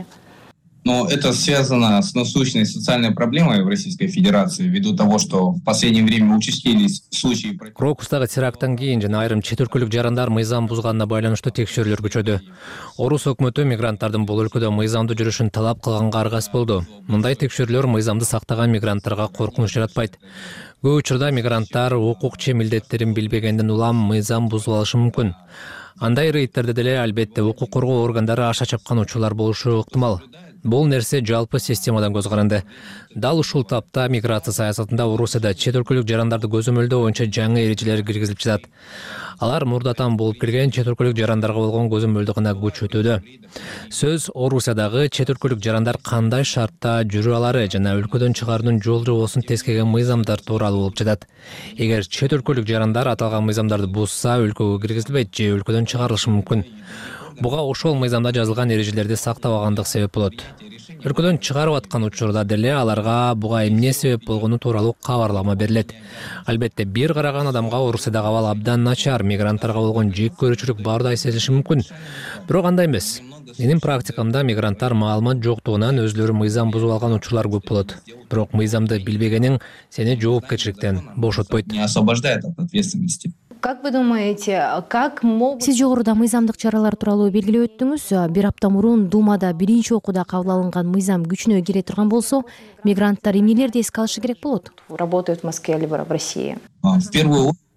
Но это связано с насущной социальной проблемой в Российской Федерации, ввиду того, что в последнее время участились случаи... Крокустагы теракттан кийин жана айрым чет өлкөлүк жарандар мыйзам бузганына байланыштуу текшерүүлөр күчөдү. Орус өкмөтү мигранттардын бул өлкөдө мыйзамдуу жүрүшүн талап кылганга аргасыз болду. Мындай текшерүүлөр мыйзамды сактаган мигранттарга коркунуч жаратпайт. Көп учурда мигранттар укук же милдеттерин билбегенден улам мыйзам бузуп алышы мүмкүн. Андай рейдтерде деле албетте укук коргоо органдары аша чапкан учурлар болушу ыктымал. Бул нерсе жалпы системадан көз каранды. Дал ушул тапта миграция саясатында Орусияда чет өлкөлүк жарандарды көзөмөлдөө боюнча жаңы эрежелер киргизилип жатат. Алар мурдатан болуп келген чет өлкөлүк жарандарга болгон көзөмөлдү гана күчөтүүдө. Сөз Орусиядагы чет өлкөлүк жарандар кандай шартта жүрө алары жана өлкөдөн чыгаруунун жол жобосун тескеген мыйзамдар тууралуу болуп жатат. Эгер чет өлкөлүк жарандар аталган мыйзамдарды бузса, өлкөгө киргизилбейт же өлкөдөн чыгарылышы мүмкүн. Буга ошол мыйзамда жазылган эрежелерди сактабагандык себеп болот. Өлкөдөн чыгарып аткан учурда деле аларга буга эмне себеп болгону тууралуу кабарлама берилет. Албетте бир караган адамга Орусиядагы абал абдан начар, мигранттарга болгон жек көрүүчүлүк баардай сезилиши мүмкүн. Бирок андай эмес. Менин практикамда мигранттар маалымат жоктугунан өзүлөрү мыйзам бузуп алган учурлар көп болот. Бирок мыйзамды билбегениң сени жоопкерчиликтен бошотпойт. Не освобождает от ответственности. Как вы думаете, как могут... Сиз жогоруда мыйзамдык чаралар тууралуу белгилеп өттүңүз. Бир апта мурун Думада биринчи окууда кабыл алынган мыйзам күчүнө кире турган болсо, мигранттар эмнелерди эске алышы керек болот? Работают в Москве либо в России. В первую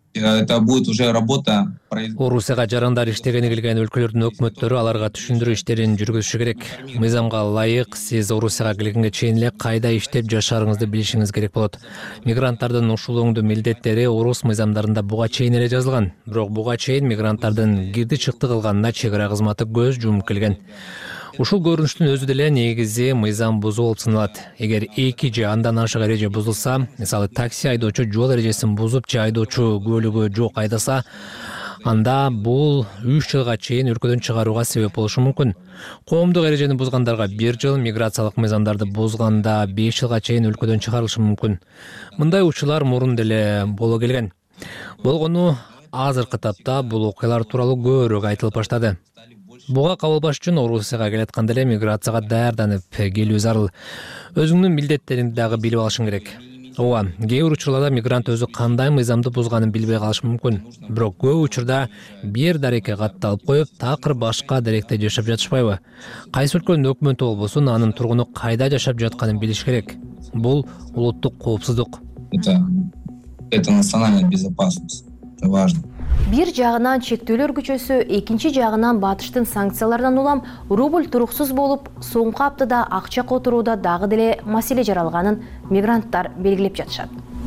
это будет уже работа. Орусияга жарандар иштегени келген өлкөлөрдүн өкмөттөрү аларга түшүндүрүү иштерин жүргүзүшү керек. Мыйзамга ылайык сиз Орусияга келгенге чейин эле кайда иштеп жашаарыңызды билишиңиз керек болот. Мигранттардын ушул оңдуу милдеттери орус мыйзамдарында буга чейин эле жазылган. Бирок буга чейин мигранттардын кирди чыкты кылганына чек ара кызматы көз жумуп келген. Ушул көрүнүштүн өзү деле негизи мыйзам бузуу болуп саналат. Эгер эки же андан ашык эреже бузулса, мисалы такси айдоочу жол эрежесин бузуп же айдоочу көлүгү жок айдаса, анда бул үч жылга чейин өлкөдөн чыгарууга себеп болушу мүмкүн. Коомдук эрежени бузгандарга бир жыл, миграциялык мыйзамдарды бузганда беш жылга чейин өлкөдөн чыгарылышы мүмкүн. Мындай учурлар мурун деле боло келген. Болгону азыркы тапта бул окуялар тууралуу көбүрөөк айтылып баштады. Буга кабылбаш үчүн Орусияга келатканда эле миграцияга даярданып келүү зарыл. Өзүңдүн милдеттериңди дагы билип алышың керек. Ооба, кээ бир учурларда мигрант өзү кандай мыйзамды бузганын билбей калышы мүмкүн. Бирок көп учурда бир дарекке катталып коюп, такыр башка даректе жашап жатышпайбы? Кайсы өлкөнүн өкмөтү болбосун, анын тургуну кайда жашап жатканын билиш керек. Бул улуттук коопсуздук. Это это национальная безопасность. Это важно. Бир жагынан чектөөлөр күчөсү, экинчи жагынан батыштын санкциялардан улам рубль туруксуз болуп, соңку аптада акча которууда дагы деле маселе жаралганын мигранттар белгилеп жатышат.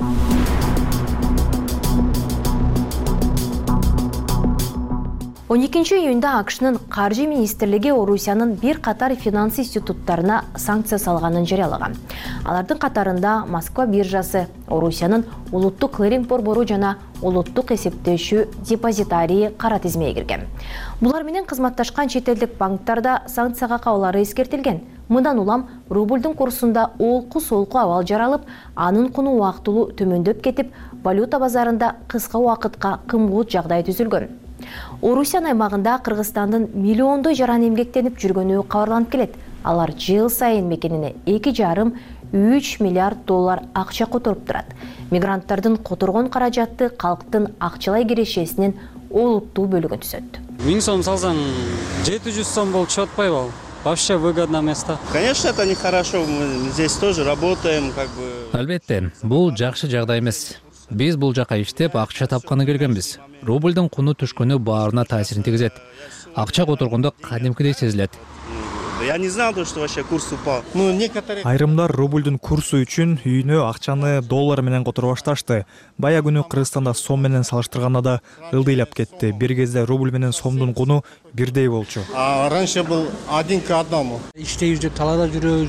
он экинчи июнда АКШнын каржы министрлиги Орусиянын бир катар финанс институттарына санкция салганын жарыялаган. Алардын катарында Москва биржасы, Орусиянын улуттук клиринг борбору жана улуттук эсептөөчү депозитарии кара тизмеге кирген. Булар менен кызматташкан чет элдик банктарда санкцияга кабылары эскертилген. Мындан улам рубльдун курсунда олку-солку абал жаралып, анын куну убактылуу төмөндөп кетип, валюта базарында кыска убакытка кымбат жагдай түзүлгөн. Орусия аймагында Кыргызстандын миллиондой жаран эмгектенип жүргөнү кабарланып келет. Алар жыл сайын мекенине эки жарым үч миллиард доллар акча которуп турат. Мигранттардын которгон каражаты калктын акчалай кирешесинин олуттуу бөлүгүн түзөт. миң сом салсаң жети жүз сом болуп чыгып атпайбы? Вообще выгодно место. Конечно, это нехорошо. Мы здесь тоже работаем, как бы. Албетте, бул жакшы жагдай эмес. Биз бул жака иштеп акча тапканы келгенбиз. Рубльдун куну түшкөнү баарына таасирин тийгизет. Акча которгондо кадимкидей сезилет. Я не знал, что вообще курс упал. Ну, некоторые... Айрымдар рубльдун курсу үчүн үйүнө акчаны доллар менен которуп башташты. Бая күнү Кыргызстанда сом менен салыштырганда да ылдыйлап кетти. Бир кезде рубль менен сомдун куну бирдей болчу. А раньше был один к одному. Иштейбиз деп талаада жүрөбүз.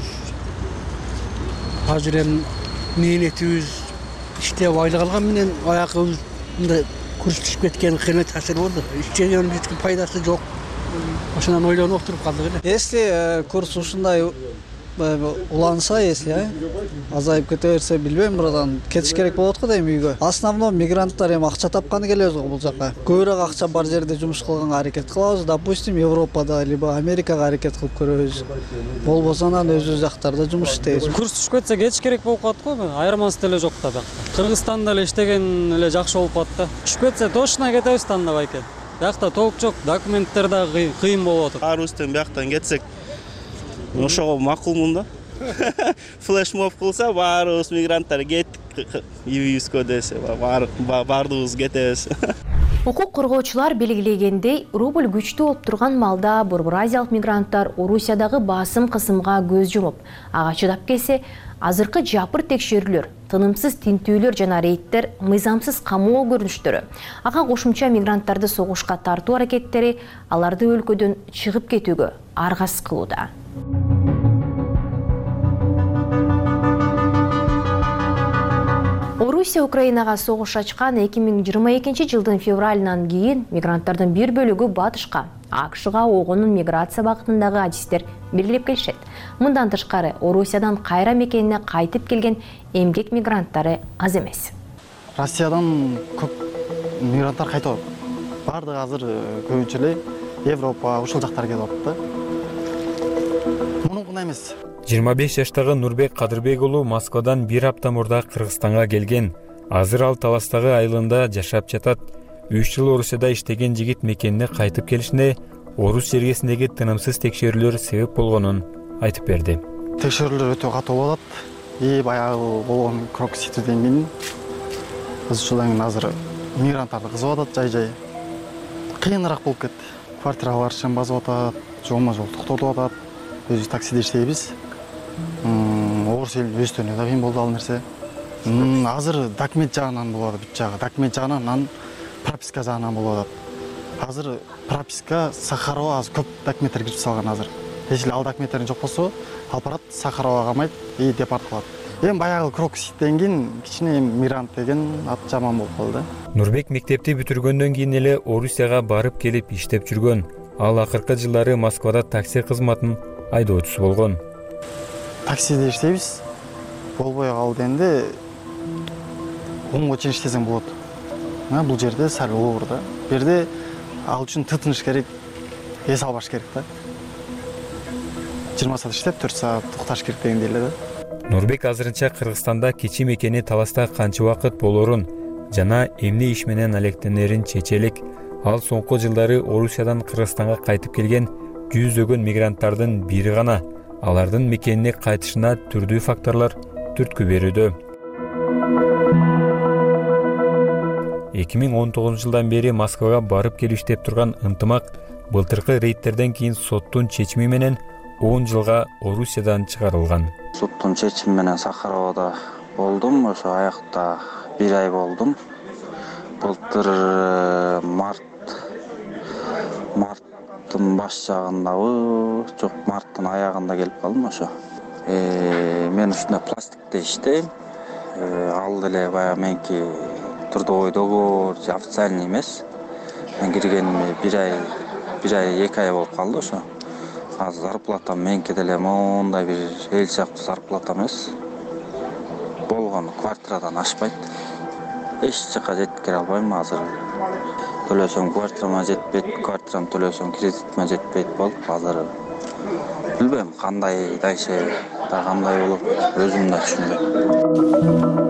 Азыр эми мээнетибиз иштеп айлык алган менен аякыбыз мындай курс түшүп кеткен кыймат таасир болду. Иштегенбиз үчүн пайдасы жок. Ошондон ойлонуп отуруп калдык эле. Если курс ушундай уланса, если азайып кете берсе, билбейм, братан, кетиш керек болот го дейм үйгө. Основном мигранттар эми акча тапканы келебиз го бул жака. Көбүрөөк акча бар жерде жумуш кылганга аракет кылабыз. Допустим, Европада либо Америкага аракет кылып көрөбүз. Болбосо анан өзүбүз жактарда жумуш иштейбиз. Курс түшүп кетсе кетиш керек болуп калат го. Айырмасы деле жок да бак. Кыргызстанда эле иштеген эле жакшы болуп калат да. Түшүп кетсе точно кетебиз танда байке. Бакта толук жок, документтер да кыйын болуп атат. Арустан бактан кетсек, ошого макулмун да. Флешмоб кылса, баарыбыз мигранттар кеттик, үйүбүзгө десе, баардыгыбыз кетебиз. Укук коргоочулар белгилегендей, рубль күчтүү болуп турган малда Борбор Азиялык мигранттар Орусиядагы басым кысымга көз жумуп, ага чыдап келсе, азыркы жапыр текшерүүлөр, тынымсыз тинтүүлөр жана рейдтер, мыйзамсыз камоо көрүнүштөрү, ага кошумча мигранттарды согушка тартуу аракеттери аларды өлкөдөн чыгып кетүүгө аргасыз кылууда. Орусия Украинага согуш ачкан эки миң жыйырма экинчи жылдын февралынан кийин мигранттардын бир бөлүгү батышка, АКШга огонун миграция багытындагы адистер белгилеп келишет. Мындан тышкары Орусиядан кайра мекенине кайтып келген эмгек мигранттары аз эмес. Россиядан көп мигранттар кайтып атат. Бардыгы азыр көбүнчө эле Европа, ушул жактар кетип атат да. Мунун гана эмес. жыйырма беш жаштагы Нурбек Кадырбек уулу Москвадан бир апта мурда Кыргызстанга келген. Азыр ал Таластагы айылында жашап жатат. үч жыл Орусияда иштеген жигит мекенине кайтып келишине Орус жергесиндеги тынымсыз текшерүүлөр себеп болгонун айтып берди. Текшерүүлөр өтө катуу болот. И баягы болгон кроксит деген биз ушудан азыр мигранттарды кызып атат жай жай. Кыйыныраак болуп кетти. Квартиралар ишин басып атат, жолма жол токтотуп атат. Өзүбүз таксиде иштейбиз. Орус эл өстөнө да кыйын болду ал нерсе. Азыр документ жагынан болуп атат, бүт жагы. Документ жагынан, анан прописка жагынан болуп атат. Азыр прописка Сахарова азыр көп документтер кирип салган азыр. Эгер ал документтерин жок болсо, алып барат Сахарова калмайт, и депорт кылат. Эми баягы крокуситтен кийин кичине мигрант деген ат жаман болуп калды. Нурбек мектепти бүтүргөндөн кийин эле Орусияга барып келип иштеп жүргөн. Ал акыркы жылдары Москвада такси кызматын айдоочусу болгон. Таксиде иштейбиз. Болбой калды энди онго чейин иштесең болот. Бул жерде сал оор да. Бу жерде ал үчүн тытыныш керек, эс албаш керек да. жыйырма саат иштеп, төрт саат укташ керек дегендей эле да. Нурбек азырынча Кыргызстанда кечи мекени таласта канча убакыт болорун жана эмне иш менен алектенерин чечелик. Ал соңку жылдары Орусиядан Кыргызстанга кайтып келген жүздөгөн мигранттардын бири гана. Алардын мекенине кайтышына түрдүү факторлор түрткү берүүдө. эки миң он тогузунчу жылдан бери Москвага барып келип иштеп турган ынтымак былтыркы рейдтерден кийин соттун чечими менен он жылга Орусиядан чыгарылган. Соттун чечими менен Сахаровада болдум, ошо аякта бир ай болдум. Былтыр март марттын баш жагындабы, жок марттын аягында келип калдым ошо. Э мен ушундай пластикте иштейм. Ал деле баягы меники трудовой договор официальный эмес. Мен киргениме бир ай, бир ай, эки ай болуп калды ошо. Азыр зарплатам меники деле мондай бир эл сыяктуу зарплата эмес. Болгону квартирадан ашпайт. Эч жака жеткире албайм азыр. Төлөсөм квартирама жетпейт, квартирам төлөсөм кредитиме жетпейт болуп азыр. Билбейм кандай дайше, кандай болуп, өзүм да түшүнбөйм.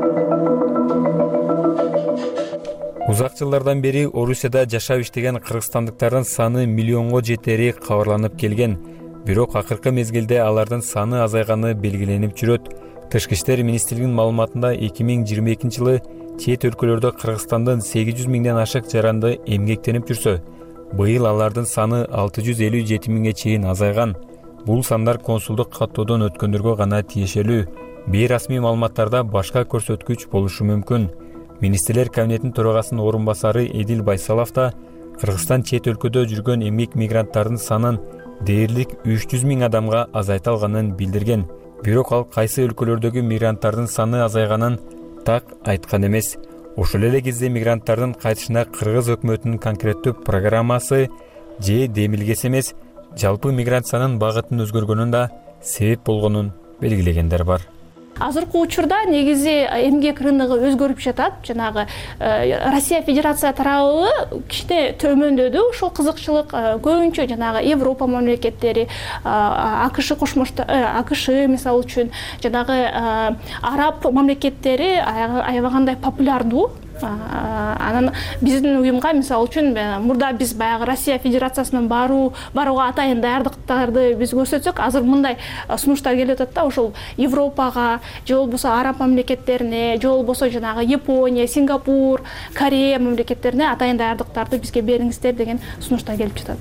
Узак жылдардан бери Орусияда жашап иштеген кыргызстандыктардын саны миллионго жетери кабарланып келген. Бирок акыркы мезгилде алардын саны азайганы белгиленип жүрөт. Тышкы иштер министрлигинин маалыматында эки миң жыйырма экинчи жылы чет өлкөлөрдө Кыргызстандын сегиз жүз миңден ашык жаранды эмгектенип жүрсө, быйыл алардын саны алты жүз элүү жети миңге чейин азайган. Бул сандар консулдук каттоодон өткөндөргө гана тиешелүү. Бейрасмий маалыматтарда башка көрсөткүч болушу мүмкүн. Министрлер кабинетинин төрагасынын орун басары Эдил Байсалов да Кыргызстан чет өлкөдө жүргөн эмгек мигранттардын санын дээрлик үч жүз миң адамга азайта алганын билдирген. Бирок ал кайсы өлкөлөрдөгү мигранттардын саны азайганын так айткан эмес. Ошол эле кезде мигранттардын кайтышына Кыргыз өкмөтүнүн конкреттүү программасы же демилгеси эмес, жалпы миграциянын багытын өзгөргөнүн да себеп болгонун белгилегендер бар. Азыркы учурда негизи эмгек рыногу өзгөрүп жатат. Жанагы Россия Федерация тарабы кичине төмөндөдү. Ушул кызыкчылык көбүнчө жанагы Европа мамлекеттери, АКШ кошмо АКШ мисалы үчүн жанагы араб мамлекеттери аябагандай популярдуу. Анан биздин уюмга мисалы үчүн мурда биз баягы Россия Федерациясынан баруу барууга атайын даярдыктарды биз көрсөтсөк, азыр мындай сунуштар келип атат да, ошол Европага, же болбосо араб мамлекеттерине, же болбосо жанагы Япония, Сингапур, Корея мамлекеттерине атайын даярдыктарды бизге бериңиздер деген сунуштар келип жатат.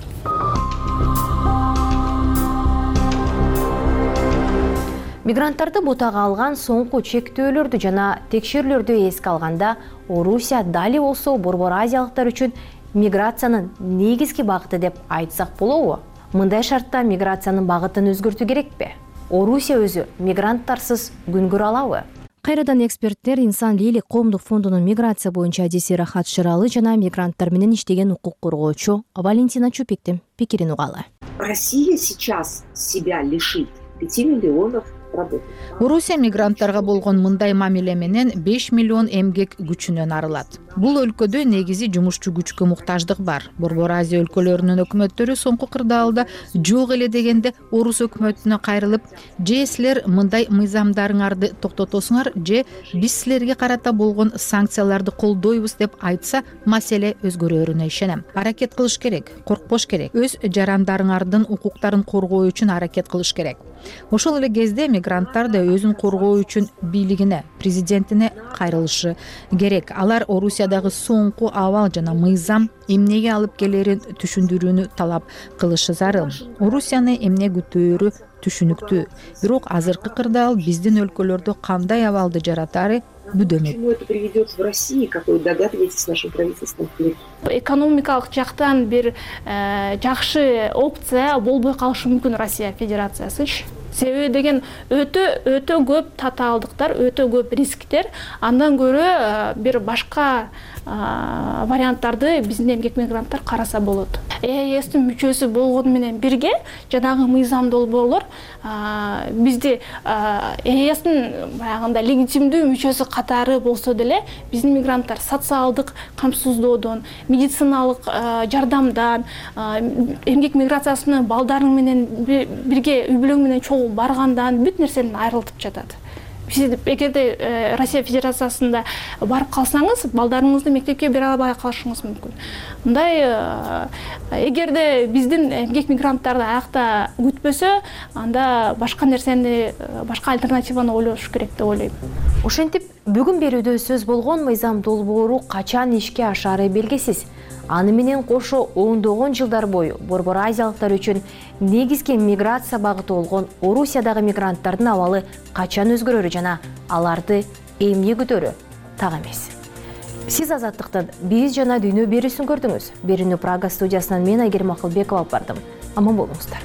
Мигранттарды бутага алган соңку чектөөлөрдү жана текшерүүлөрдү эске алганда, Орусия дали болсо борбор азиялыктар үчүн миграциянын негизги багыты деп айтсак болобу? Мындай шартта миграциянын багытын өзгөртүү керекпи? Орусия өзү мигранттарсыз күн көрө алабы? Кайрадан эксперттер Инсан Лили коомдук фондунун миграция боюнча адисери катышыралы жана мигранттар менен иштеген укук коргоочу Валентина Чупиктин пикирин угалы. Россия сейчас себя лишит пяти миллионов. Орусия мигранттарга болгон мындай мамиле менен беш миллион эмгек күчүнөн арылат. Бул өлкөдө негизи жумушчу күчкө муктаждык бар. Борбор Азия өлкөлөрүнүн өкмөттөрү соңку кырдаалда жок эле дегенде Орус өкмөтүнө кайрылып, же силер мындай мыйзамдарыңарды токтотосуңар, же биз силерге карата болгон санкцияларды колдойбуз деп айтса, маселе өзгөрөрүнө ишенем. Аракет кылыш керек, коркпош керек. Өз жарандарыңардын укуктарын коргоо үчүн аракет кылыш керек. ошол эле кезде мигранттар да өзүн коргоо үчүн бийлигине, президентине кайрылышы керек. Алар Орусиядагы соңку абал жана мыйзам эмнеге алып келерин түшүндүрүүнү талап кылышы зарыл. Орусияны эмне күтөөрү түшүнүктүү, бирок азыркы кырдаал биздин өлкөлөрдө кандай абалды жаратары бүдөмөк. К чему это приведет в России, как вы догадываетесь, нашим правительством? Экономикалык жактан бир жакшы опция болбой калышы мүмкүн Россия Федерациясычы. Себеби деген өтө өтө көп татаалдыктар, өтө көп рисктер. Андан көрө бир башка варианттарды биздин эмгек мигранттар караса болот. ЭЭСтин мүчөсү болгону менен бирге жанагы мыйзам долбоорлор бизди ЭЭСтин баягында легитимдүү мүчөсү катары болсо деле биздин мигранттар социалдык камсыздоодон, медициналык жардамдан, эмгек миграциясынын балдары менен бирге үй бүлөң менен чогуу баргандан бүт нерседен айрылтып жатат. Сиз эгерде Россия Федерациясында барып калсаңыз, балдарыңызды мектепке бере албай калышыңыз мүмкүн. Мындай эгерде биздин эмгек мигранттарды аякта күтпөсө, анда башка нерсени, башка альтернативаны ойлош керек деп ойлойм. Ошентип, бүгүн берүүдө сөз болгон мыйзам долбоору качан ишке ашары белгисиз. Аны менен кошо ондогон жылдар бою Борбор азиялыктар үчүн негизги миграция багыты болгон Орусиядагы мигранттардын абалы качан өзгөрөрү жана аларды эмне күтөрү так эмес. Сиз Азаттыктан биз жана дүйнө берүүсүн көрдүңүз. Берүүнү Прага студиясынан мен Айгерим Акылбекова алып бардым. Аман болуңуздар.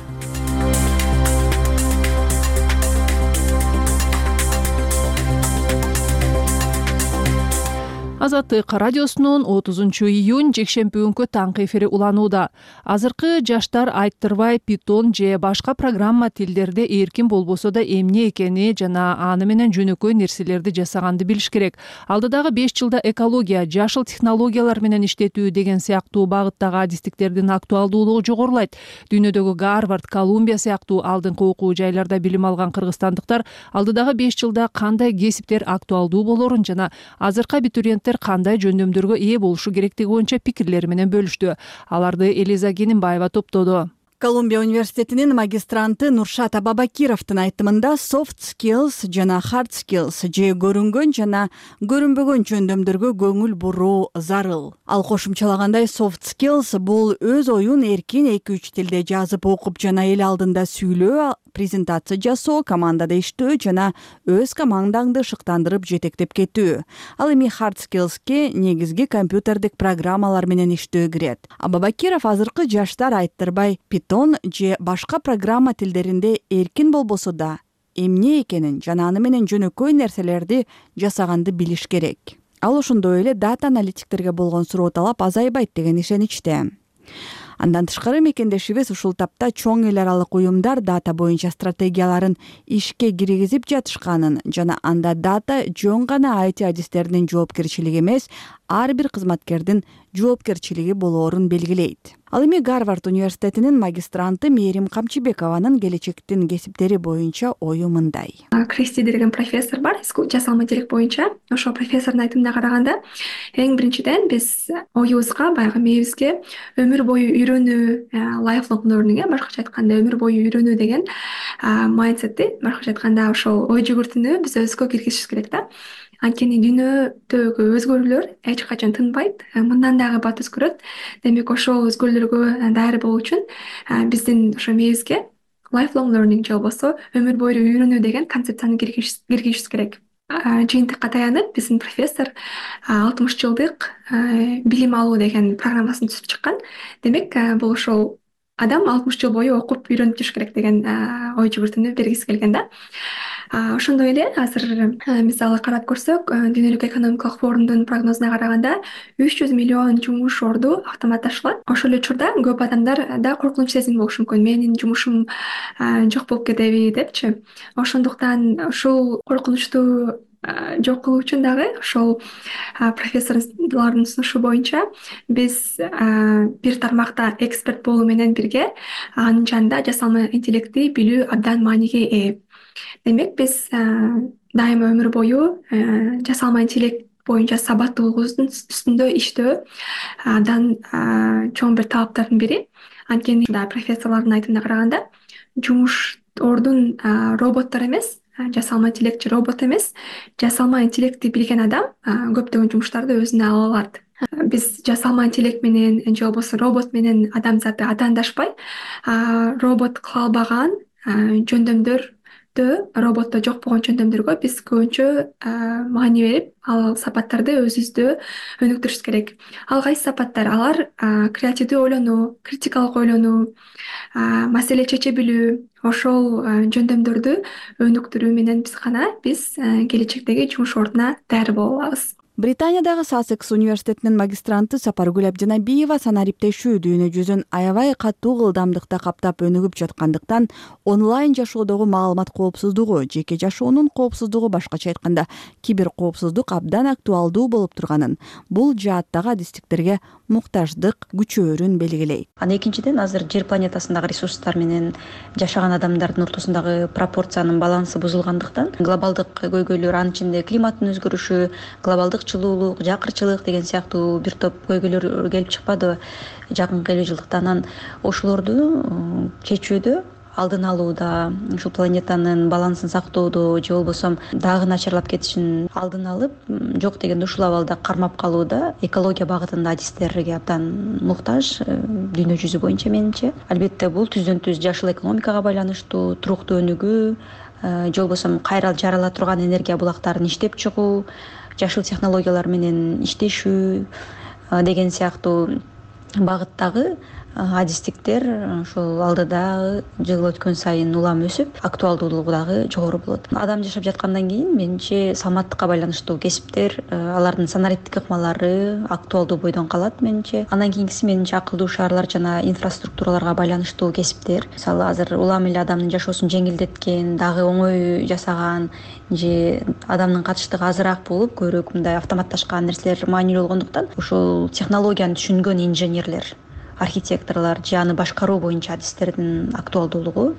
Азаттык радиосунун отузунчу июнь жекшемби күнкү таңкы эфири уланууда. Азыркы жаштар айттырбай питон же башка программа тилдерде эркин болбосо да эмне экени жана аны менен жөнөкөй нерселерди жасаганды билиш керек. Алдыдагы беш жылда экология, жашыл технологиялар менен иштетүү деген сыяктуу багыттагы адистиктердин актуалдуулугу жогорулайт. Дүйнөдөгү Гарвард, Колумбия сыяктуу алдыңкы окуу жайларда билим алган кыргызстандыктар алдыдагы беш жылда кандай кесиптер актуалдуу болорун жана азыркы абитуриенттер кандай жөндөмдөргө ээ болушу керектиги боюнча пикирлери менен бөлүштү. Аларды Элиза Кенинбаева топтоду. Колумбия университетинин магистранты Нуршат Абабакировдун айтымында soft skills жана hard skills же көрүнгөн жана көрүнбөгөн жөндөмдөргө көңүл буруу зарыл. Ал кошумчалагандай soft skills бул өз оюн эркин эки үч тилде жазып окуп жана эл алдында сүйлөө, презентация жасоо, командада иштөө жана өз командаңды шыктандырып жетектеп кетүү. Ал эми hard skillsке негизги компьютердик программалар менен иштөө кирет. Абабакиров азыркы жаштар айттырбай питон же башка программа тилдеринде эркин болбосо да эмне экенин жана аны менен жөнөкөй нерселерди жасаганды билиш керек. Ал ошондой эле дата аналитиктерге болгон суроо талап азайбайт деген ишеничте. Андан тышкары мекендешибиз ушул тапта чоң эл аралык уюмдар дата боюнча стратегияларын ишке киргизип жатышканын жана анда дата жөн гана ай ти адистердин жоопкерчилиги эмес, ар бир кызматкердин жоопкерчилиги болоорун белгилейт. Ал эми Гарвард университетинин магистранты Мээрим Камчыбекованын келечектин кесиптери боюнча ою мындай. Кристи деген профессор бар, жасалма делек боюнча. Ошол профессордун айтымына караганда, эң биринчиден биз оюбузга, баягы мээбизге өмүр бою үйрөнүү, lifelong learning, башкача айтканда өмүр бою үйрөнүү деген майндсетти, башкача айтканда ошол ой жүгүртүүнү биз өзгө киргизишибиз керек да. Анткени дүйнөдөгү өзгөрүүлөр эч качан тынбайт, мындан дагы бат өзгөрөт. Демек ошол өзгөрүүлөргө даяр болуу үчүн биздин ошо мээбизге lifelong learning же болбосо өмүр бою үйрөнүү деген концепцияны киргизишибиз керек. Жыйынтыкка таянып биздин профессор алтымыш жылдык билим алуу деген программасын түзүп чыккан. Демек бул ошол адам алтымыш жыл бою окуп үйрөнүп жүрүш керек деген ой жүгүртүүнү бергиси келген да. Ошондой эле азыр мисалы карап көрсөк, Дүйнөлүк экономикалык форумдун прогнозуна караганда үч жүз миллион жумуш орду автоматташылат. Ошол эле учурда көп адамдар да коркунуч сезим болушу мүмкүн. Менин жумушум жок болуп кетеби депчи. Ошондуктан ушул коркунучту жок кылуу үчүн дагы ошол профессорлордун сунушу боюнча биз бир тармакта эксперт болуу менен бирге анын жанында жасалма интеллектти билүү абдан мааниге ээ. Демек биз дайыма өмүр бою жасалма интеллект боюнча сабаттуулугубуздун үстүндө иштөө абдан чоң бир талаптардын бири. Анткени профессорлордун айтымына караганда жумушту ордун роботтор эмес, жасалма интеллектчи робот эмес, жасалма интеллектти билген адам көптөгөн жумуштарды өзүнө ала алат. Биз жасалма интеллект менен же болбосо робот менен адамзаты атаандашпай, робот кыла албаган жөндөмдөрдө, роботто жок болгон жөндөмдөргө биз көбүнчө маани берип, ал сапаттарды өзүбүздө өнүктүрүш керек. Ал кайсы сапаттар? Алар креативдүү ойлонуу, критикалык ойлонуу, маселе чече билүү, ошол жөндөмдөрдү өнүктүрүү менен биз гана биз келечектеги жумуш ордуна даяр боло алабыз. Британиядагы Сассекс университетинин магистранты Сапаргүл Абдинабиева санариптешүү дүйнө жүзүн аябай катуу ылдамдыкта каптап өнүгүп жаткандыктан онлайн жашоодогу маалымат коопсуздугу, жеке жашоонун коопсуздугу, башкача айтканда кибер коопсуздук абдан актуалдуу болуп турганын, бул жааттагы адистиктерге муктаждык күчөөрүн белгилейт. Анан экинчиден, азыр жер планетасындагы ресурстар менен жашаган адамдардын ортосундагы пропорциянын балансы бузулгандыктан глобалдык көйгөйлөр, анын ичинде климаттын өзгөрүшү, глобалдык чылуулук, жакырчылык деген сыяктуу бир топ көйгөйлөр келип чыкпадыбы жакынкы элүү жылдыкта. Анан ошолорду чечүүдө, алдын алууда, ушул планетанын балансын сактоодо же болбосо дагы начарлап кетишин алдын алып, жок дегенде ушул абалда кармап калууда экология багытында адистерге абдан муктаж дүйнө жүзү боюнча менимче. Албетте бул түздөн түз жашыл экономикага байланыштуу, туруктуу өнүгүү, же болбосо кайра жарала турган энергия булактарын иштеп чыгуу, жашыл технологиялар менен иштешүү деген сыяктуу багыттагы адистиктер ушул алдыда жыл өткөн сайын улам өсүп, актуалдуулугу дагы жогору болот. Адам жашап жаткандан кийин менимче саламаттыкка байланыштуу кесиптер, алардын санариптик ыкмалары актуалдуу бойдон калат менимче. Андан кийинкиси менимче акылдуу шаарлар жана инфраструктураларга байланыштуу кесиптер. Мисалы, азыр улам эле адамдын жашоосун жеңилдеткен, дагы оңой жасаган же адамдын катыштыгы азыраак болуп, көбүрөөк мындай автоматташкан нерселер маанилүү болгондуктан ушул технологияны түшүнгөн инженерлер, архитекторлор же аны башкаруу боюнча адистердин актуалдуулугу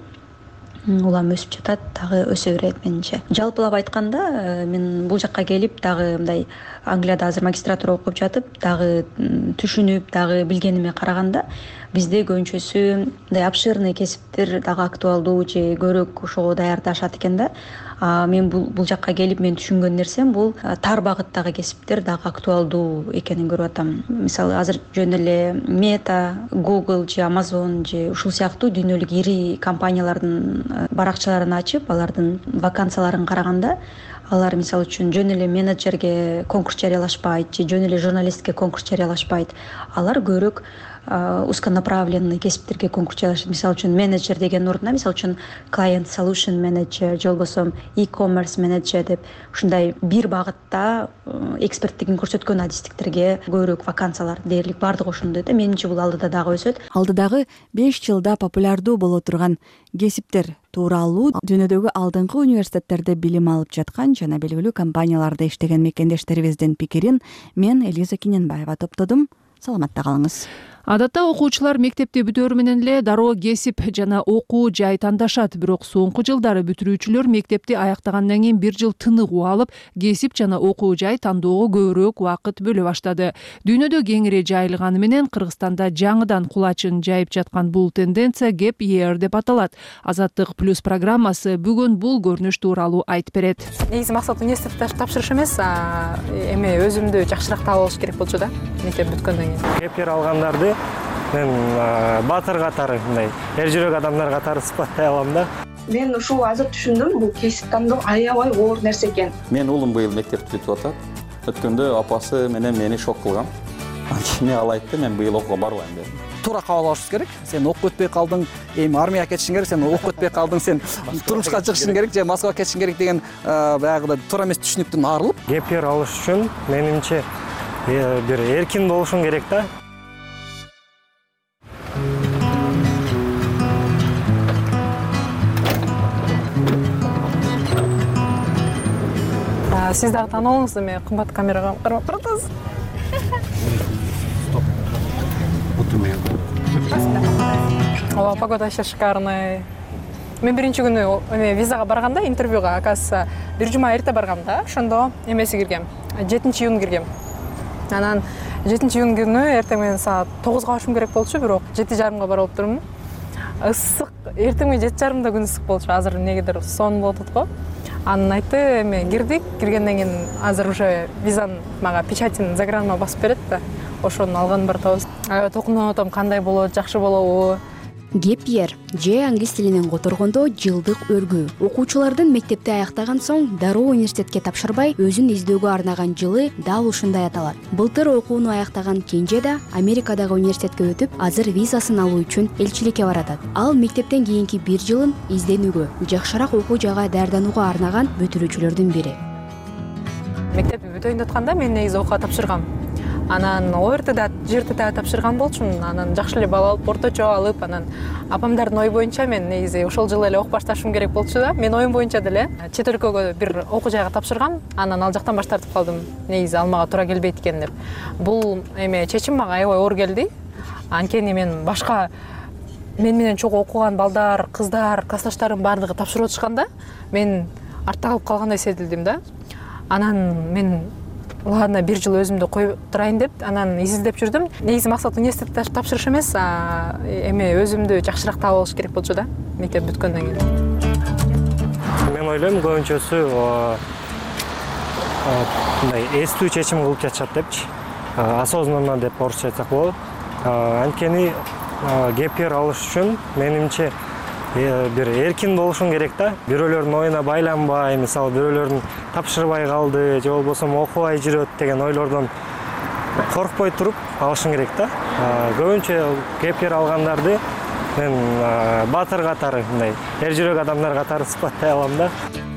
улам өсүп жатат, дагы өсө берет менимче. Жалпылап айтканда, мен бул жакка келип дагы мындай Англияда азыр магистратура окуп жатып, дагы түшүнүп, дагы билгениме караганда, бизде көбүнчөсү мындай обширный кесиптер дагы актуалдуу же көбүрөөк ошого даярдашат экен да. Мен бул бул жакка келип мен түшүнгөн нерсем бул тар багыттагы кесиптер дагы актуалдуу экенин көрүп атам. Мисалы, азыр жөн эле Meta, Google же Amazon же ушул сыяктуу дүйнөлүк ири компаниялардын баракчаларын ачып, алардын вакансияларын караганда, алар мисалы үчүн жөн эле менеджерге конкурс жарыялашпайт же жөн эле журналистке конкурс жарыялашпайт. Алар көбүрөөк узконаправленный кесиптерге конкурс жарыялашат. Мисалы үчүн менеджер деген ордуна, мисалы үчүн client solution manager же болбосо e-commerce manager деп ушундай бир багытта эксперттигин көрсөткөн адистиктерге көбүрөөк вакансиялар дээрлик бардыгы ошондой да. Менимче бул алдыда дагы өсөт. Алдыдагы беш жылда популярдуу боло турган кесиптер тууралуу дүйнөдөгү алдыңкы университеттерде билим алып жаткан жана белгилүү компанияларда иштеген мекендештерибиздин пикирин мен Элиза Киненбаева топтодум. Саламатта калыңыз. Адатта окуучулар мектепти бүтөөрү менен эле дароо кесип жана окуу жай тандашат, бирок соңку жылдары бүтүрүүчүлөр мектепти аяктагандан кийин бир жыл тыныгуу алып, кесип жана окуу жай тандоого көбүрөөк убакыт бөлө баштады. Дүйнөдө кеңири жайылганы менен Кыргызстанда жаңыдан кулачын жайып жаткан бул тенденция gap year деп аталат. Азаттык плюс программасы бүгүн бул көрүнүш тууралуу айтып берет. Негизи максат университетте тапшырыш эмес, эми өзүмдү жакшыраак таап алыш керек болчу да, мектеп бүткөндөн кийин. gap year алгандарды мен батыр катары, мындай эр жүрөк адамдар катары сыпаттай алам да. Мен ушул азыр түшүндүм, бул кесип тандоо аябай оор нерсе экен. Мен уулум быйыл мектепти бүтүп атат. Өткөндө апасы менен мени шок кылган. Анткени ал айтты, мен быйыл окууга барбайм дедим. Туура кабыл алышыбыз керек. Сен окуп өтпөй калдың, эми армияга кетишиң керек, сен окуп өтпөй калдың, сен турмушка чыгышың керек же Москвага кетишиң керек деген баягыда туура эмес түшүнүктөн арылып, gap year алыш үчүн менимче бир эркин болушуң керек да. Сиз дагы тааныбаңыз, эми кымбат камерага карап баратасыз. Ооба, погода вообще шикарный. Мен биринчи күнү эме визага барганда, интервьюга, оказывается, бир жума эрте баргам да, ошондо эмеси киргем. жетинчи июнь киргем. Анан жетинчи июнь күнү эртең менен саат тогузга барышым керек болчу, бирок жети жарымга барып турмун. ысык эртеңге жети жарымда күн ысык болчу, азыр эмнегедир сонун болуп атат го. Анын айтты, эме кирдик, киргенден кийин азыр уже визаны мага печатин загранма басып берет да. Ошону алган баратабыз. Аябай токунуп атам, кандай болот, жакшы болобу? Gap year же англис тилинен которгондо жылдык өргүү. Окуучулардын мектепти аяктаган соң дароо университетке тапшырбай, өзүн издөөгө арнаган жылы дал ушундай аталат. Былтыр окууну аяктаган Кенже да Америкадагы университетке өтүп, азыр визасын алуу үчүн элчиликке баратат. Ал мектептен кийинки бир жылын изденүүгө, жакшыраак окуу жайга даярданууга арнаган бүтүрүүчүлөрдүн бири. Мектепти бүтөйүн деп атканда мен негизи окууга тапшыргам. Анан ОРТда ЖРТда тапшырган болчумун. Анан жакшы эле балл алып, орточо алып, анан апамдардын ою боюнча мен негизи ошол жылы эле окуп башташым керек болчу да. Мен оюм боюнча деле чет өлкөгө бир окуу жайга тапшыргам. Анан ал жактан баш тартып калдым. Негизи ал мага туура келбейт экен деп. Бул эме чечим мага аябай оор келди. Анткени мен башка мен менен чогуу окуган балдар, кыздар, классташтарым баардыгы тапшырып атышканда, мен артта калып калгандай сезилдим да. Анан мен ладно, бир жыл өзүмдү коюп турайын деп, анан изилдеп жүрдүм. Негизи максат университетте тапшырыш эмес, эме өзүмдү жакшыраак таап алыш керек болчу да, мектеп бүткөндөн кийин. Мен ойлойм, көбүнчөсү мындай эстүү чечим кылып жатышат депчи. Осознанно деп орусча айтсак болот. Анткени gap year алыш үчүн менимче бир эркин болушуң керек да. Бирөөлөрдүн оюна байланбай, мисалы бирөөлөрдүн тапшырбай калды, же болбосо окубай жүрөт деген ойлордон коркпой туруп алышың керек да. Көбүнчө gap year алгандарды мен баатыр катары, мындай эр жүрөк адамдар катары сыпаттай алам да.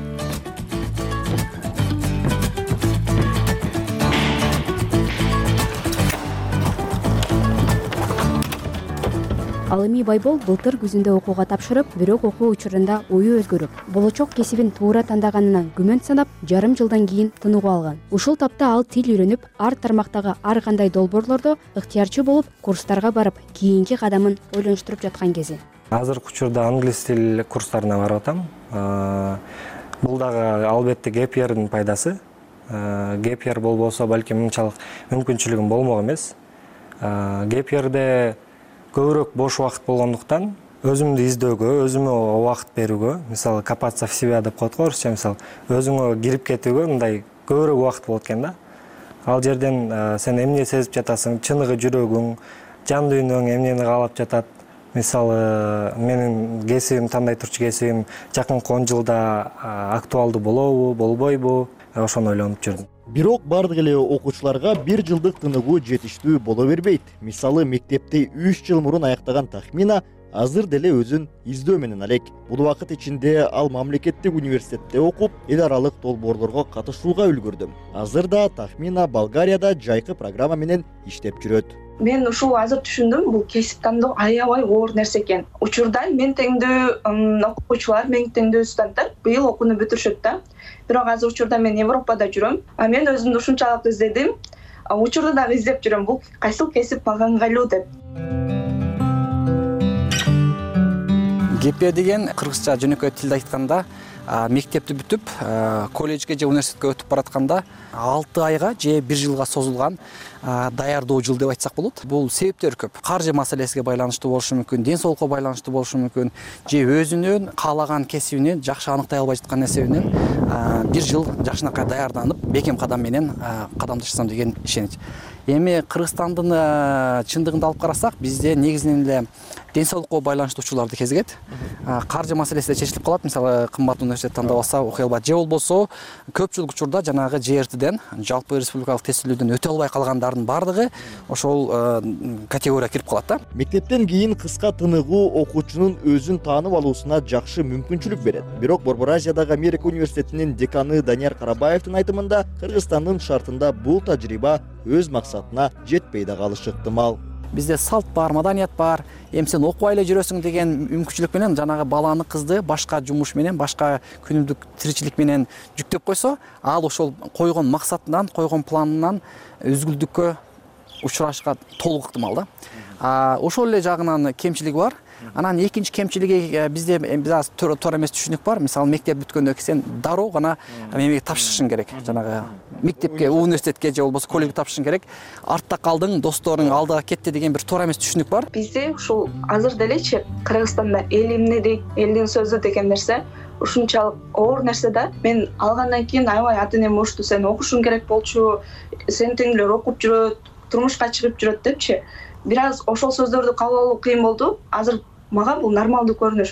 Ал эми Байбол былтыр күзүндө окууга тапшырып, бирок окуу учурунда ою өзгөрүп, болочок кесибин туура тандаганына күмөн санап, жарым жылдан кийин тынууга алган. Ушул тапта ал тил үйрөнүп, ар тармактагы ар кандай долбоорлордо ыктыярчы болуп, курстарга барып, кийинки кадамын ойлонуштуруп жаткан кези. Азыркы учурда англис тил курстарына барып атам. Бул дагы албетте gap year'дын пайдасы. Gap year болбосо балким мынчалык мүмкүнчүлүгүм болмок эмес. Gap year'де көбүрөөк бош убакыт болгондуктан өзүмдү издөөгө, өзүмө убакыт берүүгө, мисалы копаться в себя деп коет го орусча, мисалы өзүңө кирип кетүүгө мындай көбүрөөк убакыт болот экен да. Ал жерден сен эмне сезип жатасың, чыныгы жүрөгүң, жан дүйнөң эмнени каалап жатат. Мисалы менин кесибим, тандай турчу кесибим жакынкы он жылда актуалдуу болобу, болбойбу, ошону ойлонуп жүрдүм. Бирок бардык эле окуучуларга бир жылдык тыныгуу жетиштүү боло бербейт. Мисалы мектепти үч жыл мурун аяктаган Тахмина азыр деле өзүн издөө менен алек. Бул убакыт ичинде ал мамлекеттик университетте окуп, эл аралык долбоорлорго катышууга үлгүрдү. Азыр да Тахмина Болгарияда жайкы программа менен иштеп жүрөт. Мен ушул азыр түшүндүм, бул кесип тандоо аябай оор нерсе экен. Учурда мен теңдүү окуучулар, мен теңдүү студенттер быйыл окууну бүтүрүшөт да. Бирок азыр учурда мен Европада жүрөм. А мен өзүмдү ушунчалык издедим. Учурда дагы издеп жүрөм, бул кайсыл кесип мага ыңгайлуу деп. gap year деген кыргызча жөнөкөй тилде айтканда, мектепти бүтүп, колледжге же университетке өтүп баратканда алты айга же бир жылга созулган даярдоо жыл деп айтсак болот. Бул себептер көп. Каржы маселесине байланыштуу болушу мүмкүн, ден соолукка байланыштуу болушу мүмкүн, же өзүнүн каалаган кесибинен жакшы аныктай албай жаткан нерсебинен бир жыл жакшынакай даярданып, бекем кадам менен кадамдашсам деген ишенич. Эми Кыргызстандын чындыгында алып карасак, бизде негизинен эле ден соолукка байланыштуу учурларды кезигет. Каржы маселеси да чечилип калат. Мисалы, кымбат университет тандап алса, окуй албайт. Же болбосо көпчүлүк учурда жанагы ЖРТден, жалпы республикалык тестилүүдөн өтө албай калгандардын бардыгы ошол категорияга кирип калат да. Мектептен кийин кыска тыныгуу окуучунун өзүн таанып алуусуна жакшы мүмкүнчүлүк берет. Бирок Борбор Азиядагы Америка университетинин деканы Данияр Карабаевдин айтымында, Кыргызстандын шартында бул тажрыйба өз максатына жетпей да калышы ыктымал. Бизде салт бар, маданият бар. Эми сен окубай эле жүрөсүң деген мүмкүнчүлүк менен жанагы баланы, кызды башка жумуш менен, башка күнүмдүк тиричилик менен жүктөп койсо, ал ошол койгон максатынан, койгон планынан үзгүлдүккө учурашка толук ыктымал да. Ошол эле жагынан кемчилиги бар. Анан экинчи кемчилиги бизде биз азыр туура эмес түшүнүк бар. Мисалы мектеп бүткөндөн кийин сен дароо гана мемге тапшырышың керек. Жанагы мектепке, университетке же болбосо коллежге тапшырышың керек. Артта калдың, досторуң алдыга кетти деген бир туура эмес түшүнүк бар. Бизде ушул азыр делечи Кыргызстанда эл эмне дейт, элдин сөзү деген нерсе ушунчалык оор нерсе да. Мен алгандан кийин аябай ата энем урушту, сен окушуң керек болчу, сен теңдер окуп жүрөт, турмушка чыгып жүрөт депчи. Бир аз ошол сөздөрдү кабыл алуу кыйын болду. Азыр мага бул нормалдуу көрүнүш.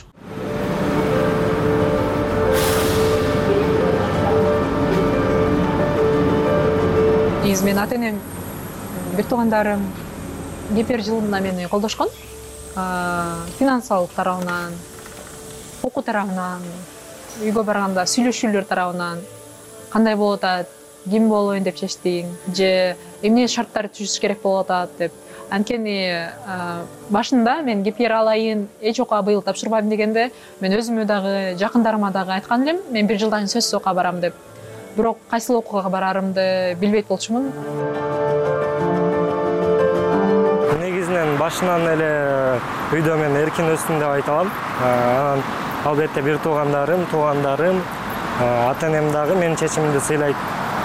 Негизи мен ата энем, бир туугандарым гепер жылында мени колдошкон. Финансылык тарабынан, окуу тарабынан, үйгө барганда сүйлөшүүлөр тарабынан, кандай болуп атат, ким болоюн деп чечтиң, же эмне шарттар түзүш керек болуп атат деп. Анткени башында мен гепер алайын, эч окууга быйыл тапшырбайм дегенде, мен өзүмө дагы, жакындарыма дагы айткан элем, мен бир жылдан кийин сөзсүз окууга барам деп. Бирок кайсыл окууга барарымды билбейт болчумун. Негизинен башынан эле үйдө мен эркин өстүм деп айта алам. Анан албетте бир туугандарым, туугандарым, ата энем дагы менин чечимимди сыйлайт.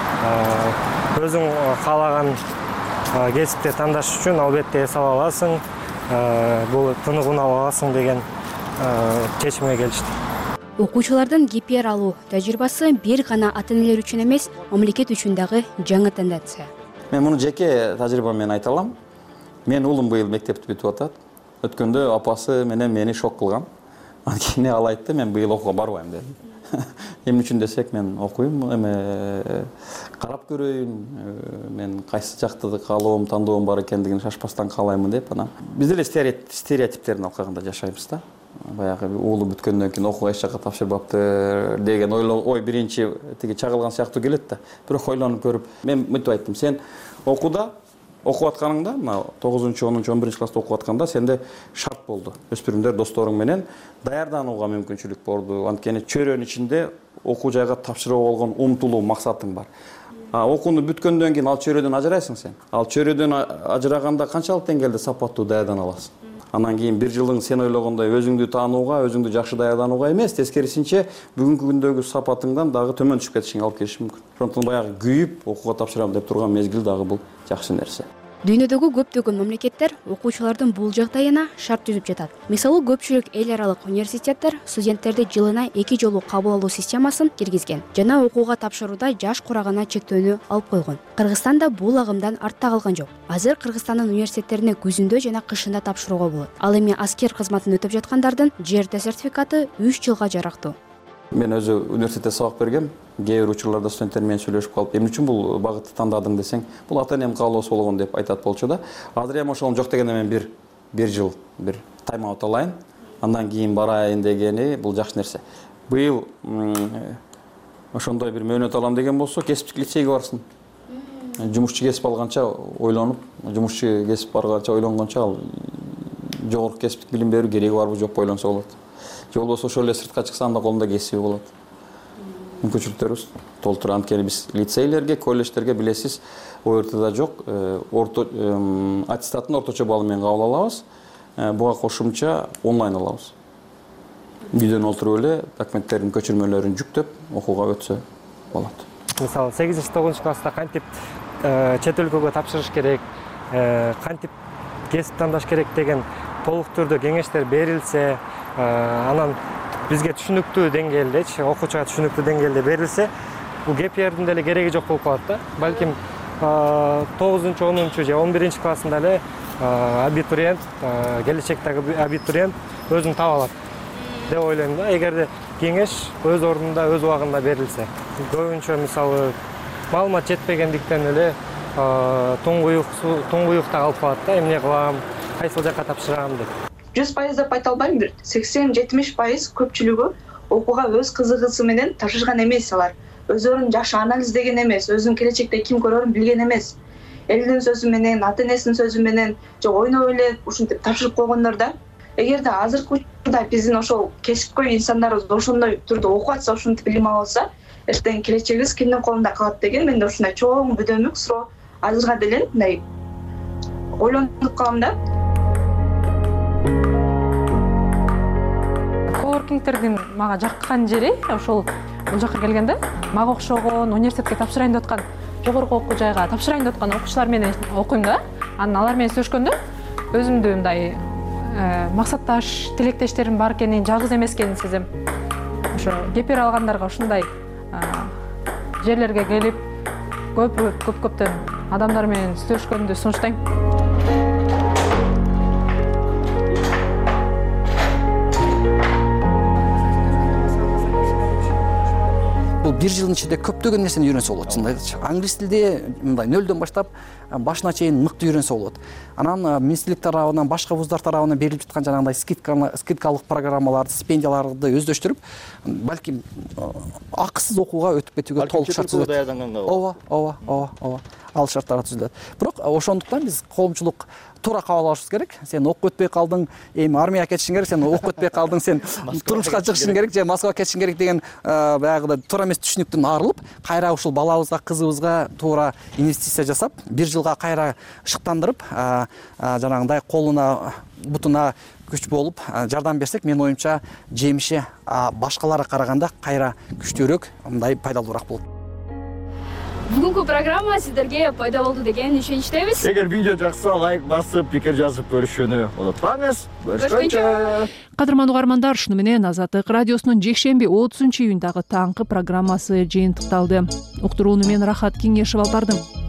Өзүң каалаган кесипти тандаш үчүн албетте эс ала аласың, бул тыныгын ала аласың деген чечимге келишти. Окуучулардын гепер алуу тажрыйбасы бир гана ата энелер үчүн эмес, мамлекет үчүн дагы жаңы тенденция. Мен муну жеке тажрыйбам менен айта алам. Мен уулум быйыл мектепти бүтүп атат. Өткөндө апасы менен мени шок кылган. Анткени ал айтты, мен быйыл окууга барбайм дедим. Эмне үчүн десек, мен окуйм, эме карап көрөйүн, мен кайсы жакты каалоом, тандоом бар экендигин шашпастан каалаймын деп анан. Биз деле стереотиптердин алкагында жашайбыз да. Баягы уулу бүткөндөн кийин окууга эч жакка тапшырбаптыр деген ой биринчи тиги чагылган сыяктуу келет да. Бирок ойлонуп көрүп, мен мынтип айттым, сен окууда окуп атканыңда, мына тогузунчу, онунчу, он биринчи класста окуп атканда сенде шарт болду. Өспүрүмдөр досторуң менен даярданууга мүмкүнчүлүк болду. Анткени чөйрөнүн ичинде окуу жайга тапшырып болгон умтулуу максатың бар. Окууну бүткөндөн кийин ал чөйрөдөн ажырайсың сен. Ал чөйрөдөн ажыраганда канчалык деңгээлде сапаттуу даярдана аласың? Анан кийин бир жылың сен ойлогондой өзүңдү таанууга, өзүңдү жакшы даярданууга эмес, тескерисинче бүгүнкү күндөгү сапатыңдан дагы төмөн түшүп кетишиңе алып келиши мүмкүн. Ошондон баягы күйүп окууга тапшырам деп турган мезгил дагы бул жакшы нерсе. Дүйнөдөгү көптөгөн мамлекеттер окуучулардын бул жагдайына шарт түзүп жатат. Мисалы көпчүлүк эл аралык университеттер студенттерди жылына эки жолу кабыл алуу системасын киргизген жана окууга тапшырууда жаш курагана чектөөнү алып койгон. Кыргызстан да бул агымдан артта калган жок. Азыр Кыргызстандын университеттерине күзүндө жана кышында тапшырууга болот. Ал эми аскер кызматын өтөп жаткандардын ЖРТ сертификаты үч жылга жарактуу. Мен өзү университетте сабак бергем. Кээ бир учурларда студенттер менен сүйлөшүп калып, эмне үчүн бул багытты тандадың десең, бул ата энем каалоосу болгон деп айтат болчу да. Азыр эми ошол жок дегенде мен бир бир жыл бир тайм-аут алайын, андан кийин барайын дегени бул жакшы нерсе. Быйыл ошондой бир мөөнөт алам деген болсо, кесиптик лицейге барсын. Жумушчу кесип алганча ойлонуп, жумушчу кесип барганча ойлонгончо ал жогорку кесиптик билим берүү кереги барбы жокпу ойлонсо болот. Же болбосо ошол эле сыртка чыкса анда колунда кесиби болот. Мүмкүнчүлүктөрүбүз толтура. Анткени биз лицейлерге, колледждерге билесиз, О Р Т'да жок, орто аттестаттын орточо баллы менен кабыл алабыз. Буга кошумча онлайн алабыз. Үйдөн олтуруп эле документтердин көчүрмөлөрүн жүктөп окууга өтсө болот. Мисалы сегизинчи тогузунчу класста кантип чет өлкөгө тапшырыш керек, кантип кесип тандаш керек деген толук түрдө кеңештер берилсе, анан бизге түшүнүктүү деңгээлдечи, окуучуга түшүнүктүү деңгээлде берилсе, бул гепердин деле кереги жок болуп калат да. Балким тогузунчу, онунчу же он биринчи классында эле абитуриент, келечектеги абитуриент өзүн таба алат деп ойлойм да. Эгерде кеңеш өз ордунда, өз убагында берилсе. Көбүнчө мисалы маалымат жетпегендиктен эле туңгуюкта калып калат да. Эмне кылам, кайсыл жакка тапшырам деп. жүз пайыз деп айта албайм, бир сексен жетимиш пайыз көпчүлүгү окууга өз кызыгысы менен тапшырган эмес алар. Өзөрүн жакшы анализдеген эмес, өзүн келечекте ким көрөрүн билген эмес. Элдин сөзү менен, ата энесинин сөзү менен же ойноп эле ушинтип тапшырып койгондор да. Эгерде азыркы учурда биздин ошол кесипкөй инсандарыбыз ошондой түрдө окуп атса, ушинтип билим алып атса, эртең келечегибиз кимдин колунда калат деген менде ушундай чоң бөдөмүк суроо азырга деле мындай ойлонуп калам да. коворкингтердин мага жаккан жери ошол бул жака келгенде мага окшогон университетке тапшырайын деп аткан жогорку окуу жайга тапшырайын деп аткан окуучулар менен окуйм да. Анан алар менен сүйлөшкөндө өзүмдү мындай максатташ, тилектештерим бар экенин, жалгыз эмес экенин сезем. Ошо кепер алгандарга ушундай жерлерге келип көп көп көптөн адамдар менен сүйлөшкөндү сунуштайм. Бул бир жылдын ичинде көптөгөн нерсени үйрөнсө болот. Чындап англис тилде мындай нөлдөн баштап башына чейин мыкты үйрөнсө болот. Анан министрлик тарабынан, башка вуздар тарабынан берилип жаткан жанагындай скидкалык программаларды, стипендияларды өздөштүрүп, балким акысыз окууга өтүп кетүүгө толук шарт түзүлөт. Ооба, ооба, ооба, ооба. Ал шарттар түзүлөт. Бирок ошондуктан биз коомчулук туура кабыл алышыбыз керек. Сен окуп өтпөй калдың, эми армияга кетишиң керек, сен окуп өтпөй калдың, сен турмушка чыгышың керек же Москвага кетишиң керек деген баягыда туура эмес түшүнүктөн арылып, кайра ушул балабызга, кызыбызга туура инвестиция жасап, бир жылга кайра шыктандырып, жанагындай колуна, бутуна күч болуп жардам берсек, менин оюмча жемиши башкаларга караганда кайра күчтүүрөөк, мындай пайдалуураак болот. Бүгүнкү программа сиздерге пайда болду деген ишеничтебиз. Эгер видео жакса, лайк басып, пикир жазып көрүшүүнү унутпаңыз. Көрүшкөнчө. Кадырман угармандар, ушуну менен Азаттык радиосунун жекшемби отузунчу июндагы таңкы программасы жыйынтыкталды. Уктурууну мен Рахат Кеңешев алып бардым.